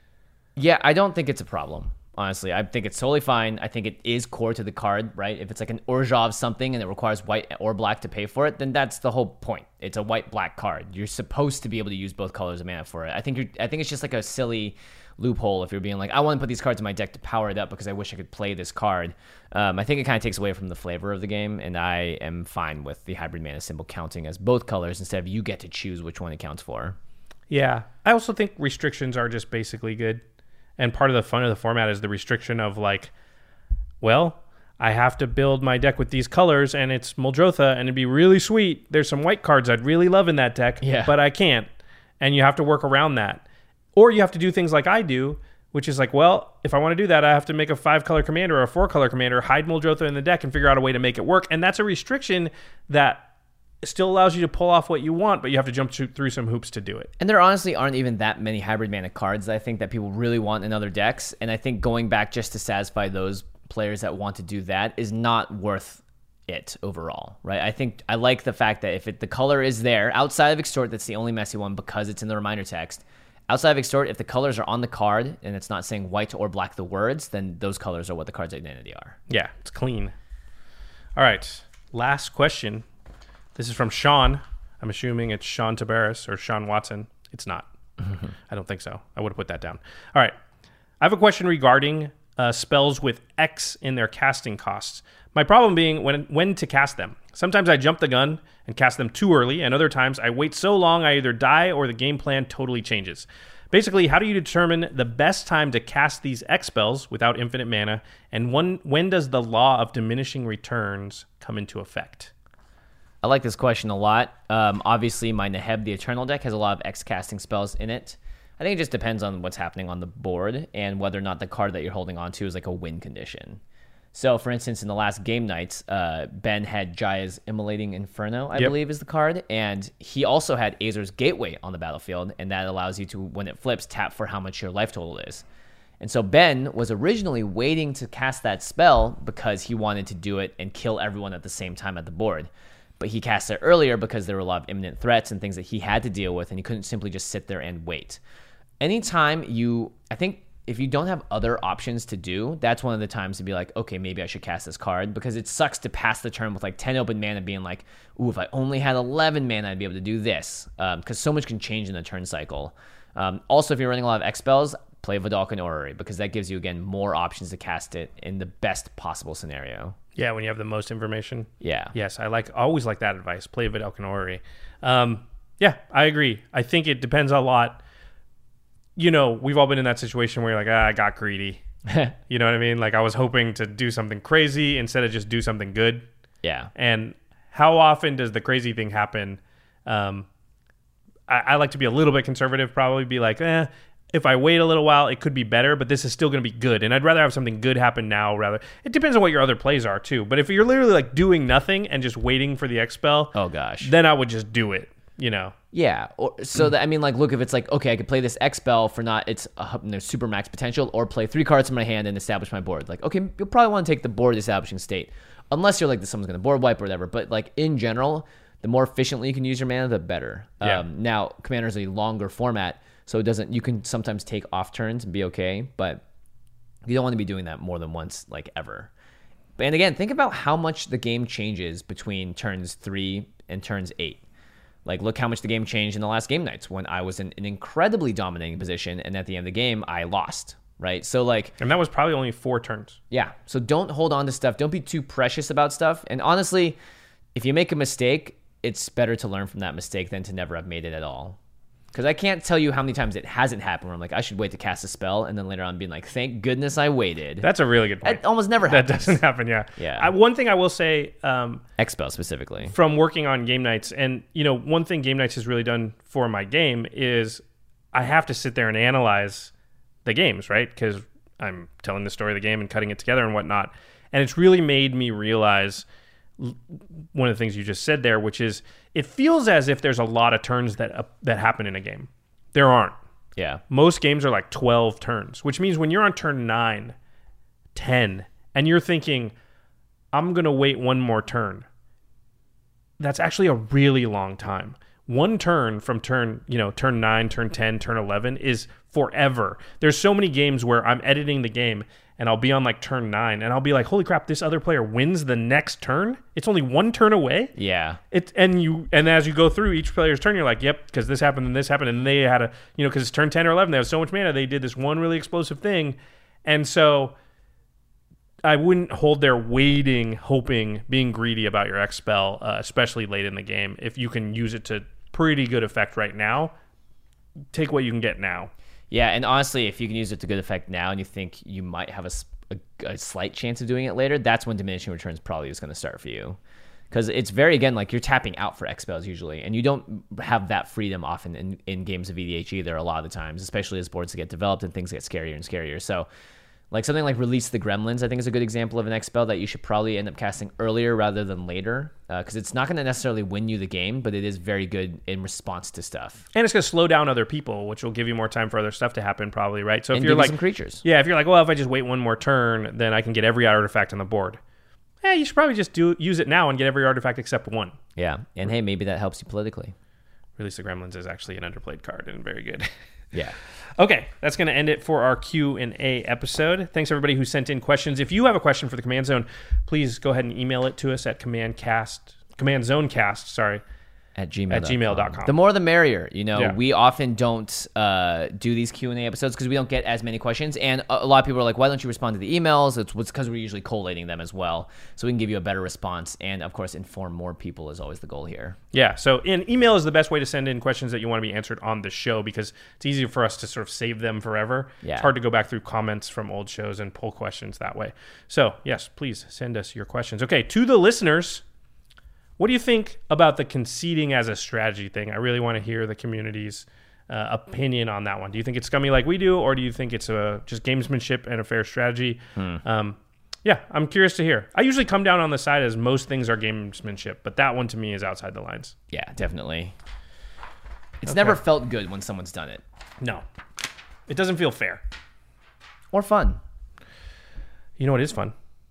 Yeah, I don't think it's a problem, honestly. I think it's totally fine. I think it is core to the card, right? If it's like an Orzhov something and it requires white or black to pay for it, then that's the whole point. It's a white-black card. You're supposed to be able to use both colors of mana for it. I think it's just like a silly loophole if you're being like, I want to put these cards in my deck to power it up because I wish I could play this card. I think it kind of takes away from the flavor of the game, and I am fine with the hybrid mana symbol counting as both colors instead of you get to choose which one it counts for. Yeah. I also think restrictions are just basically good. And part of the fun of the format is the restriction of like, well, I have to build my deck with these colors and it's Muldrotha and it'd be really sweet. There's some white cards I'd really love in that deck, but I can't. And you have to work around that. Or you have to do things like I do, which is like, well, if I want to do that, I have to make a 5-color commander or a 4-color commander, hide Muldrotha in the deck and figure out a way to make it work. And that's a restriction that still allows you to pull off what you want, but you have to jump through some hoops to do it. And there honestly aren't even that many hybrid mana cards that I think that people really want in other decks. And I think going back just to satisfy those players that want to do that is not worth it overall, right? I think I like the fact that if the color is there, outside of Extort, that's the only messy one because it's in the reminder text. Outside of Extort, if the colors are on the card and it's not saying white or black the words, then those colors are what the card's identity are. Yeah, it's clean. All right, last question. This is from Sean. I'm assuming it's Sean Tabaris or Sean Watson. It's not. I don't think so. I would have put that down. All right. I have a question regarding spells with X in their casting costs. My problem being when to cast them. Sometimes I jump the gun and cast them too early, and other times I wait so long I either die or the game plan totally changes. Basically, how do you determine the best time to cast these X spells without infinite mana, and when does the law of diminishing returns come into effect? I like this question a lot. Obviously, my Neheb the Eternal deck has a lot of X casting spells in it. I think it just depends on what's happening on the board and whether or not the card that you're holding on to is like a win condition. So, for instance, in the last game nights, Ben had Jaya's Immolating Inferno, I believe is the card, and he also had Azor's Gateway on the battlefield, and that allows you to, when it flips, tap for how much your life total is. And so Ben was originally waiting to cast that spell because he wanted to do it and kill everyone at the same time at the board. But he cast it earlier because there were a lot of imminent threats and things that he had to deal with, and he couldn't simply just sit there and wait. Anytime I think if you don't have other options to do, that's one of the times to be like, okay, maybe I should cast this card, because it sucks to pass the turn with like 10 open mana being like, ooh, if I only had 11 mana, I'd be able to do this, because so much can change in the turn cycle. Also, if you're running a lot of X spells, play Vedalken Orrery, because that gives you, again, more options to cast it in the best possible scenario. Yeah, when you have the most information. Yeah. Yes, I always like that advice. Play Vedalken Orrery. Yeah, I agree. I think it depends a lot. You know, we've all been in that situation where you're like, I got greedy. You know what I mean? Like, I was hoping to do something crazy instead of just do something good. Yeah. And how often does the crazy thing happen? I like to be a little bit conservative, probably be like, if I wait a little while, it could be better, but this is still going to be good. And I'd rather have something good happen now rather. It depends on what your other plays are, too. But if you're literally like doing nothing and just waiting for the X spell, oh gosh, then I would just do it, you know? Yeah. So that, I mean, like, look, if it's like, okay, I could play this X spell for it's super max potential, or play 3 cards in my hand and establish my board. Like, okay, you'll probably want to take the board establishing state, unless you're like, someone's going to board wipe or whatever. But like in general, the more efficiently you can use your mana, the better. Yeah. Now, Commander is a longer format, so you can sometimes take off turns and be okay, but you don't want to be doing that more than once, like ever. And again, think about how much the game changes between turns 3 and turns 8. Like, look how much the game changed in the last game nights when I was in an incredibly dominating position, and at the end of the game, I lost. right? So like, And that was probably only 4 turns. yeah. So don't hold on to stuff. Don't be too precious about stuff. And honestly, if you make a mistake, it's better to learn from that mistake than to never have made it at all. Because I can't tell you how many times it hasn't happened where I'm like, I should wait to cast a spell, and then later on being like, thank goodness I waited. That's a really good point. It almost never That happens. doesn't happen, yeah. Yeah. One thing I will say, X-Spell specifically. from working on game nights, and one thing game nights has really done for my game is I have to sit there and analyze the games, right? Because I'm telling the story of the game and cutting it together and whatnot. And it's really made me realize one of the things you just said there, which is it feels as if there's a lot of turns that happen in a game. There aren't. Yeah. Most games are like 12 turns, which means when you're on turn 9, 10, and you're thinking, I'm going to wait one more turn, that's actually a really long time. One turn from turn 9, turn 10, turn 11 is forever. There's so many games where I'm editing the game and I'll be on like turn 9 and I'll be like, holy crap, this other player wins the next turn. It's only one turn away. Yeah. And as you go through each player's turn, you're like, yep, because this happened and this happened. And they had because it's turn 10 or 11, they have so much mana. They did this one really explosive thing. And so I wouldn't hold there waiting, hoping, being greedy about your X spell, especially late in the game. If you can use it to pretty good effect right now, take what you can get now. Yeah, and honestly, if you can use it to good effect now and you think you might have a slight chance of doing it later, that's when diminishing returns probably is going to start for you. Because it's very, again, like you're tapping out for X spells usually, and you don't have that freedom often in games of EDH either a lot of the times, especially as boards get developed and things get scarier and scarier. So like something like Release the Gremlins, I think is a good example of an X spell that you should probably end up casting earlier rather than later, because it's not going to necessarily win you the game, but it is very good in response to stuff. And it's going to slow down other people, which will give you more time for other stuff to happen probably, right? So and if you're give you like some creatures. Yeah, if you're like, well, if I just wait one more turn, then I can get every artifact on the board. You should probably just use it now and get every artifact except one. Yeah, and hey, maybe that helps you politically. Release the Gremlins is actually an underplayed card and very good. Yeah. Okay, that's going to end it for our Q&A episode. Thanks everybody who sent in questions. If you have a question for the Command Zone, please go ahead and email it to us at CommandZonecast, At gmail.com. The The more the merrier. Yeah. We often don't do these Q&A episodes because we don't get as many questions. And a lot of people are like, why don't you respond to the emails? It's because we're usually collating them as well. So we can give you a better response. And, of course, inform more people is always the goal here. Yeah, so email is the best way to send in questions that you want to be answered on the show because it's easier for us to sort of save them forever. Yeah. It's hard to go back through comments from old shows and pull questions that way. So, yes, please send us your questions. Okay, to the listeners, what do you think about the conceding as a strategy thing? I really want to hear the community's opinion on that one. Do you think it's scummy like we do, or do you think it's just gamesmanship and a fair strategy? Yeah, I'm curious to hear. I usually come down on the side as most things are gamesmanship, but that one to me is outside the lines. Yeah, definitely. It's never felt good when someone's done it. No, it doesn't feel fair. Or fun. You know what is fun?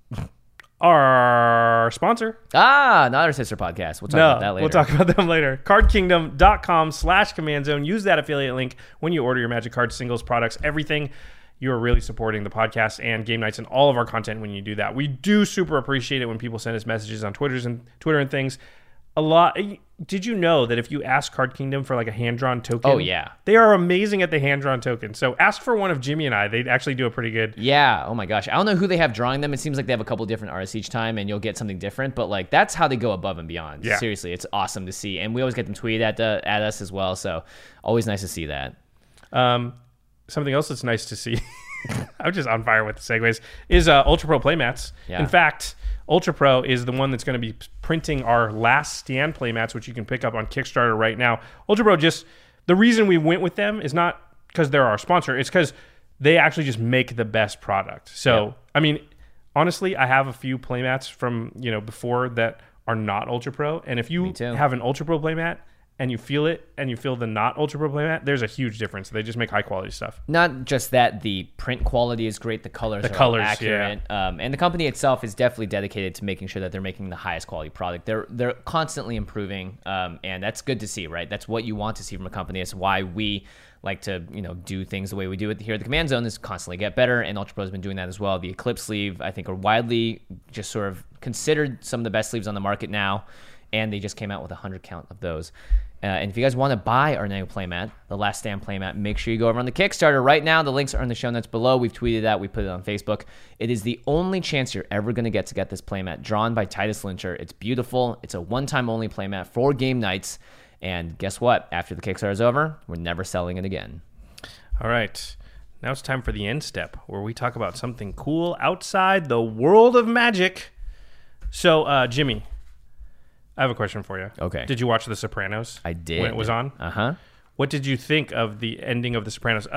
Our sponsor. Not our sister podcast. We'll talk about that later. We'll talk about them later. CardKingdom.com/Command Zone. Use that affiliate link when you order your Magic Card singles products. Everything. You are really supporting the podcast and game nights and all of our content when you do that. We do super appreciate it when people send us messages on Twitter and things. A lot. Did you know that if you ask Card Kingdom for like a hand-drawn token? Oh, yeah. They are amazing at the hand-drawn token. So ask for one of Jimmy and I. They actually do a pretty good. Yeah. Oh my gosh. I don't know who they have drawing them. It seems like they have a couple different artists each time and you'll get something different, but like that's how they go above and beyond. Yeah. Seriously, it's awesome to see. And we always get them tweeted at us as well. So always nice to see that. Something else that's nice to see. I'm just on fire with the segues. Is Ultra Pro playmats. Yeah. In fact, Ultra Pro is the one that's going to be printing our last stand playmats, which you can pick up on Kickstarter right now. Ultra Pro the reason we went with them is not because they're our sponsor. It's because they actually just make the best product. So, I mean, honestly, I have a few playmats from, before that are not Ultra Pro. And if you have an Ultra Pro playmat, and you feel it, and you feel the not Ultra Pro playmat, there's a huge difference. They just make high quality stuff. Not just that, the print quality is great. The colors are accurate. Yeah. And the company itself is definitely dedicated to making sure that they're making the highest quality product. They're constantly improving, and that's good to see, right? That's what you want to see from a company. That's why we like to, do things the way we do it here at the Command Zone, is constantly get better, and Ultra Pro has been doing that as well. The Eclipse sleeve, I think, are widely just sort of considered some of the best sleeves on the market now. And they just came out with 100 count of those. And if you guys want to buy our new playmat, the Last Stand playmat, make sure you go over on the Kickstarter right now. The links are in the show notes below. We've tweeted that. We put it on Facebook. It is the only chance you're ever going to get this playmat drawn by Titus Lyncher. It's beautiful. It's a one-time only playmat for game nights. And guess what? After the Kickstarter is over, we're never selling it again. All right. Now it's time for the end step, where we talk about something cool outside the world of magic. So, Jimmy, I have a question for you. Okay. Did you watch The Sopranos? I did. When it was on? Uh-huh. What did you think of the ending of The Sopranos?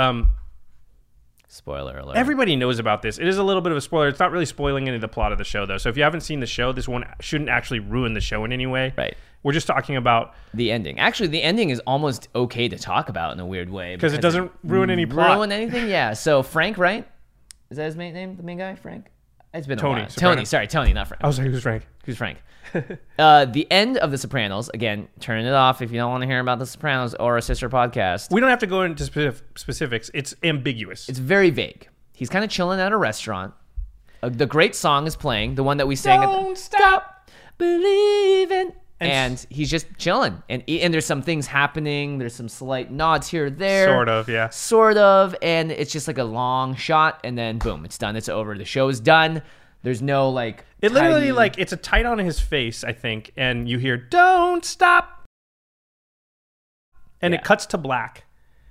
Spoiler alert. Everybody knows about this. It is a little bit of a spoiler. It's not really spoiling any of the plot of the show, though. So if you haven't seen the show, this one shouldn't actually ruin the show in any way. Right. We're just talking about... the ending. Actually, the ending is almost okay to talk about in a weird way. Because it doesn't ruin any plot. Ruin anything? Yeah. So Frank, right? Is that his main name? The main guy? Frank? It's been Tony a while. Soprano. Tony. Sorry, Tony, not Frank. I was like, who's Frank? Who's Frank? The end of The Sopranos. Again, turn it off if you don't want to hear about The Sopranos or a sister podcast. We don't have to go into specifics. It's ambiguous. It's very vague. He's kind of chilling at a restaurant. The great song is playing, the one that we sang. Don't stop believing. And he's just chilling. And there's some things happening. There's some slight nods here or there. Sort of, yeah. Sort of. And it's just like a long shot. And then, boom, it's done. It's over. The show is done. There's no, like... It literally, like, it's a tight on his face, I think. And you hear, don't stop. And it cuts to black.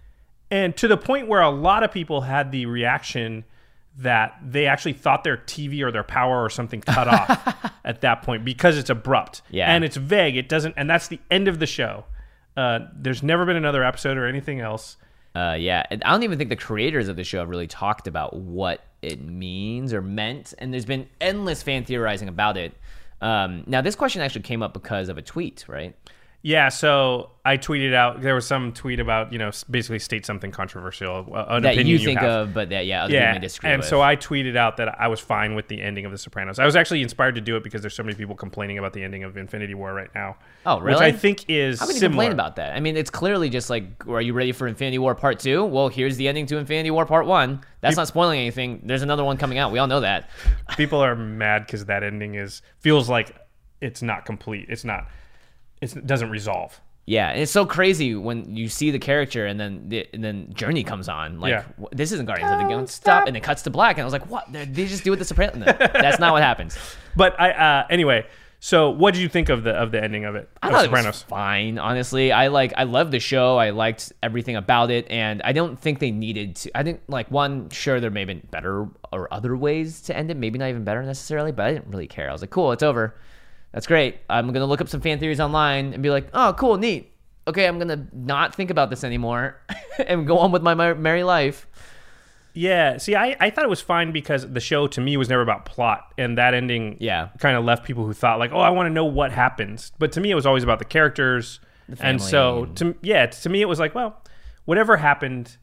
And to the point where a lot of people had the reaction that they actually thought their TV or their power or something cut off at that point because it's abrupt. Yeah. And it's vague. It doesn't, and that's the end of the show. There's never been another episode or anything else. Yeah. And I don't even think the creators of the show have really talked about what it means or meant. And there's been endless fan theorizing about it. Now, this question actually came up because of a tweet, right? Yeah, so I tweeted out, there was some tweet about, basically state something controversial, an that opinion you think have. of, but other people may disagree and with. so I tweeted out that I was fine with the ending of The Sopranos. I was actually inspired to do it because there's so many people complaining about the ending of Infinity War right now. Oh, really? Which I think is How can you similar. complain about that? I mean, it's clearly just like, are you ready for Infinity War Part 2? Well, here's the ending to Infinity War Part 1. That's not spoiling anything. There's another one coming out. We all know that. People are mad because that ending feels like it's not complete. It doesn't resolve. Yeah, and it's so crazy when you see the character and then Journey comes on. Like, this isn't Guardians of the Galaxy. Stop. And it cuts to black. And I was like, what? They just do it with the Sopranos? No, that's not what happens. But anyway, so what did you think of the ending of it? I thought it was fine, honestly. I loved the show. I liked everything about it. And I don't think they needed to. I think, sure, there may have been better or other ways to end it. Maybe not even better necessarily, but I didn't really care. I was like, cool, it's over. That's great. I'm going to look up some fan theories online and be like, oh, cool, neat. Okay, I'm going to not think about this anymore and go on with my merry life. Yeah, see, I thought it was fine because the show, to me, was never about plot. And that ending kind of left people who thought, like, oh, I want to know what happens. But to me, it was always about the characters. And so, to me, it was like, well, whatever happened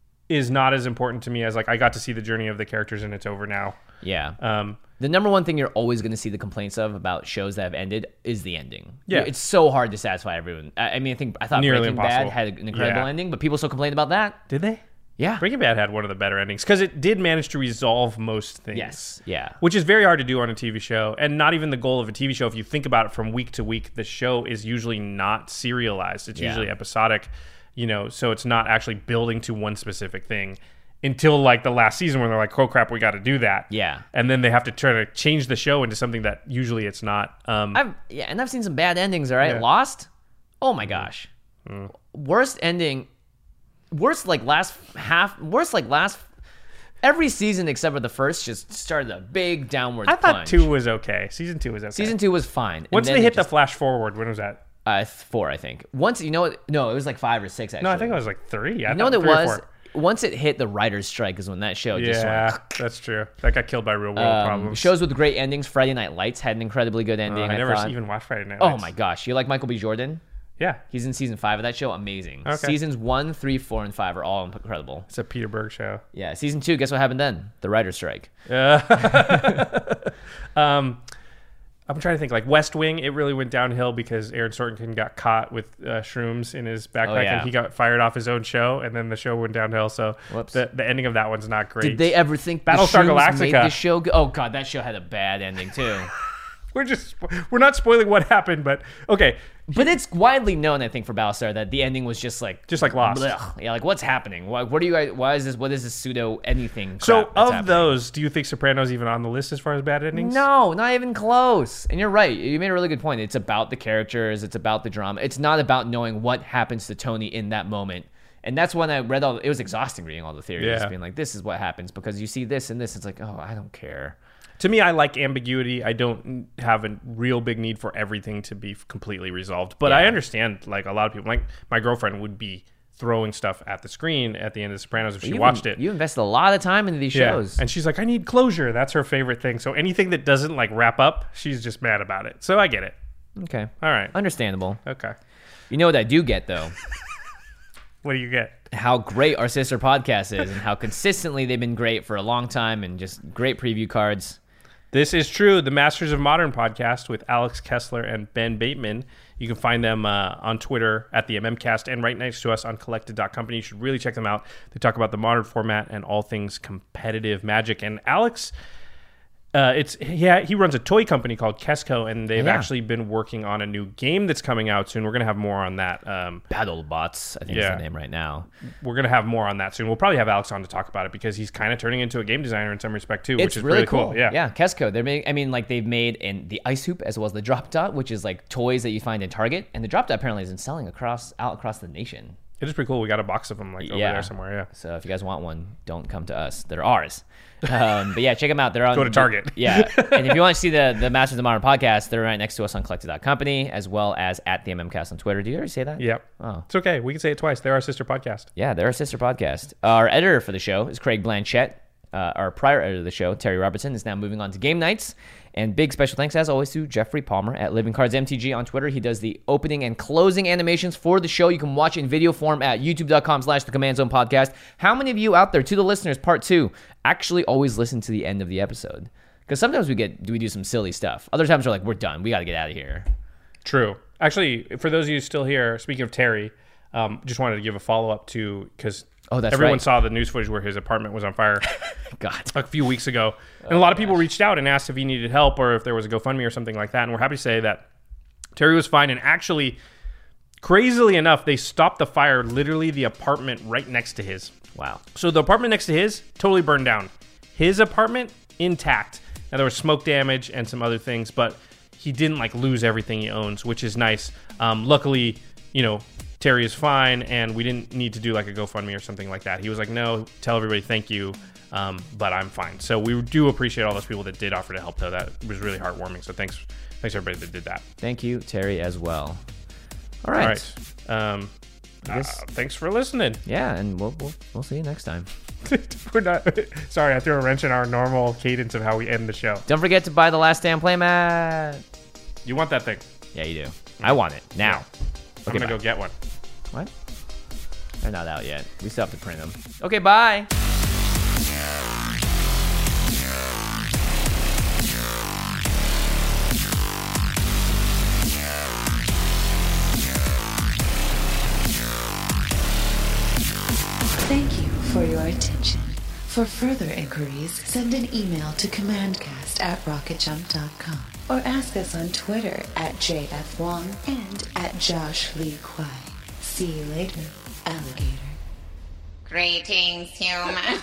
is not as important to me as, like, I got to see the journey of the characters and it's over now. Yeah. The number one thing you're always going to see the complaints of about shows that have ended is the ending. Yeah. It's so hard to satisfy everyone. I mean, I thought Nearly Breaking impossible. Bad had an incredible ending, but people still complained about that. Did they? Yeah. Breaking Bad had one of the better endings because it did manage to resolve most things. Yes. Yeah. Which is very hard to do on a TV show, and not even the goal of a TV show. If you think about it from week to week, the show is usually not serialized. It's usually episodic, so it's not actually building to one specific thing until like the last season where they're like, oh crap, we got to do that. Yeah. And then they have to try to change the show into something that usually it's not. I've seen some bad endings, all right? Yeah. Lost? Oh my gosh. Worst ending. Every season except for the first just started a big downward I thought plunge. 2 was okay. Season 2 was okay. Season 2 was fine. Once they hit the flash forward, when was that? 4, I think. Once, no, it was like 5 or 6, actually. No, I think it was like 3. You know what it was? Once it hit the writer's strike is when that show just went... Yeah, that's true. That got killed by real world problems. Shows with great endings. Friday Night Lights had an incredibly good ending, I never thought. even watched Friday Night Oh Lights. my gosh. You like Michael B. Jordan? Yeah. He's in season 5 of that show. Amazing. Okay. Seasons 1, 3, 4, and 5 are all incredible. It's a Peter Berg show. Yeah. Season 2, guess what happened then? The writer's strike. I'm trying to think, like West Wing, it really went downhill because Aaron Sorkin got caught with shrooms in his backpack and he got fired off his own show, and then the show went downhill. So the ending of that one's not great. Did they ever think Battlestar the shrooms Galactica made the show go? Oh god, that show had a bad ending too. We're not spoiling what happened, but okay. But it's widely known, I think, for Battlestar that the ending was just like Lost. blech. Yeah, like what's happening? What are you guys? Why is this? What is this pseudo anything? So crap that's of happening? those, do you think Sopranos even on the list as far as bad endings? No, not even close. And you're right. You made a really good point. It's about the characters. It's about the drama. It's not about knowing what happens to Tony in that moment. And that's when I read it was exhausting reading all the theories, being like, this is what happens because you see this and this. It's like, oh, I don't care. To me, I like ambiguity. I don't have a real big need for everything to be completely resolved. But I understand, like, a lot of people, like my girlfriend would be throwing stuff at the screen at the end of The Sopranos if she watched it. You invested a lot of time into these shows. And she's like, I need closure. That's her favorite thing. So anything that doesn't, like, wrap up, she's just mad about it. So I get it. Okay. All right. Understandable. Okay. You know what I do get, though? What do you get? How great our sister podcast is and how consistently they've been great for a long time and just great preview cards. This is true. The Masters of Modern podcast with Alex Kessler and Ben Bateman. You can find them on Twitter at the MMcast and right next to us on collected.company. You should really check them out. They talk about the modern format and all things competitive Magic. And Alex, he runs a toy company called Kesco, and they've actually been working on a new game that's coming out soon. We're going to have more on that. BattleBots, I think is the name right now. We're going to have more on that soon. We'll probably have Alex on to talk about it because he's kind of turning into a game designer in some respect too, which is really cool. Yeah, Kesco. They've made the Ice Hoop as well as the Drop Dot, which is like toys that you find in Target, and the Drop Dot apparently is selling across the nation. It is pretty cool. We got a box of them over there somewhere. Yeah. So if you guys want one, don't come to us. They're ours. But yeah, check them out. They're on. Go to Target. Yeah. And if you want to see the Masters of the Modern podcast, they're right next to us on collected.company as well as at the MMcast on Twitter. Did you already say that? Yep. Oh. It's okay. We can say it twice. They're our sister podcast. Yeah, they're our sister podcast. Our editor for the show is Craig Blanchett. Our prior editor of the show, Terry Robertson, is now moving on to game nights. And big special thanks, as always, to Jeffrey Palmer at Living Cards MTG on Twitter. He does the opening and closing animations for the show. You can watch in video form at youtube.com/The Command Zone Podcast. How many of you out there, to the listeners, part 2, actually always listen to the end of the episode? Because sometimes we do some silly stuff. Other times we're like, we're done. We got to get out of here. True. Actually, for those of you still here, speaking of Terry, just wanted to give a follow-up to, because everyone saw the news footage where his apartment was on fire a few weeks ago. And a lot of people reached out and asked if he needed help or if there was a GoFundMe or something like that. And we're happy to say that Terry was fine. And actually, crazily enough, they stopped the fire, literally the apartment right next to his. Wow. So the apartment next to his totally burned down. His apartment intact. Now there was smoke damage and some other things, but he didn't lose everything he owns, which is nice. Luckily, Terry is fine, and we didn't need to do a GoFundMe or something like that. He was like, no, tell everybody thank you, but I'm fine. So we do appreciate all those people that did offer to help, though. That was really heartwarming. So thanks everybody that did that. Thank you, Terry, as well. All right. Thanks for listening. Yeah, and we'll see you next time. We're not. Sorry, I threw a wrench in our normal cadence of how we end the show. Don't forget to buy the Last Stand playmat. You want that thing? Yeah, you do. I want it now. I'm gonna go get one. What? They're not out yet. We still have to print them. Okay, bye. Thank you for your attention. For further inquiries, send an email to commandcast@rocketjump.com or ask us on Twitter @JFWong and @JoshLeeQuai. See you later, alligator. Greetings, humans.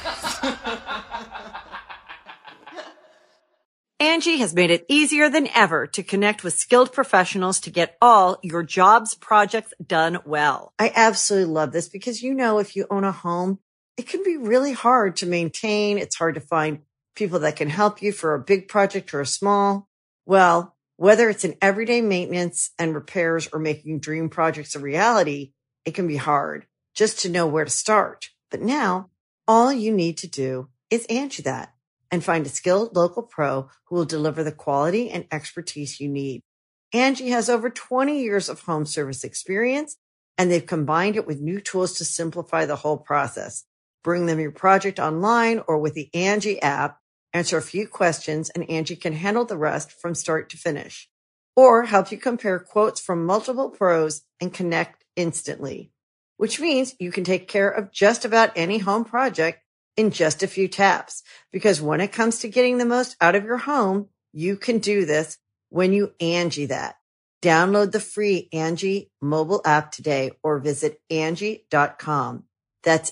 Angie has made it easier than ever to connect with skilled professionals to get all your jobs projects done well. I absolutely love this because, if you own a home, it can be really hard to maintain. It's hard to find people that can help you for a big project or a small. Well, whether it's in everyday maintenance and repairs or making dream projects a reality, it can be hard just to know where to start. But now all you need to do is Angie that and find a skilled local pro who will deliver the quality and expertise you need. Angie has over 20 years of home service experience, and they've combined it with new tools to simplify the whole process. Bring them your project online or with the Angie app, answer a few questions, and Angie can handle the rest from start to finish. Or help you compare quotes from multiple pros and connect instantly, which means you can take care of just about any home project in just a few taps. Because when it comes to getting the most out of your home, you can do this when you Angie that. Download the free Angie mobile app today or visit Angie.com. That's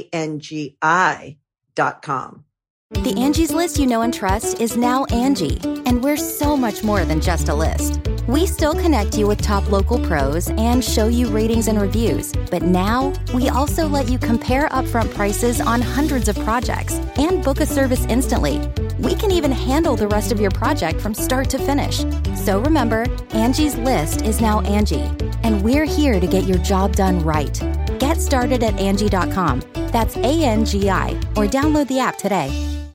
ANGI.com. The Angie's List you know and trust is now Angie, and we're so much more than just a list. We still connect you with top local pros and show you ratings and reviews, but now we also let you compare upfront prices on hundreds of projects and book a service instantly. We can even handle the rest of your project from start to finish. So remember, Angie's List is now Angie, and we're here to get your job done right. Get started at Angie.com. That's ANGI, or download the app today.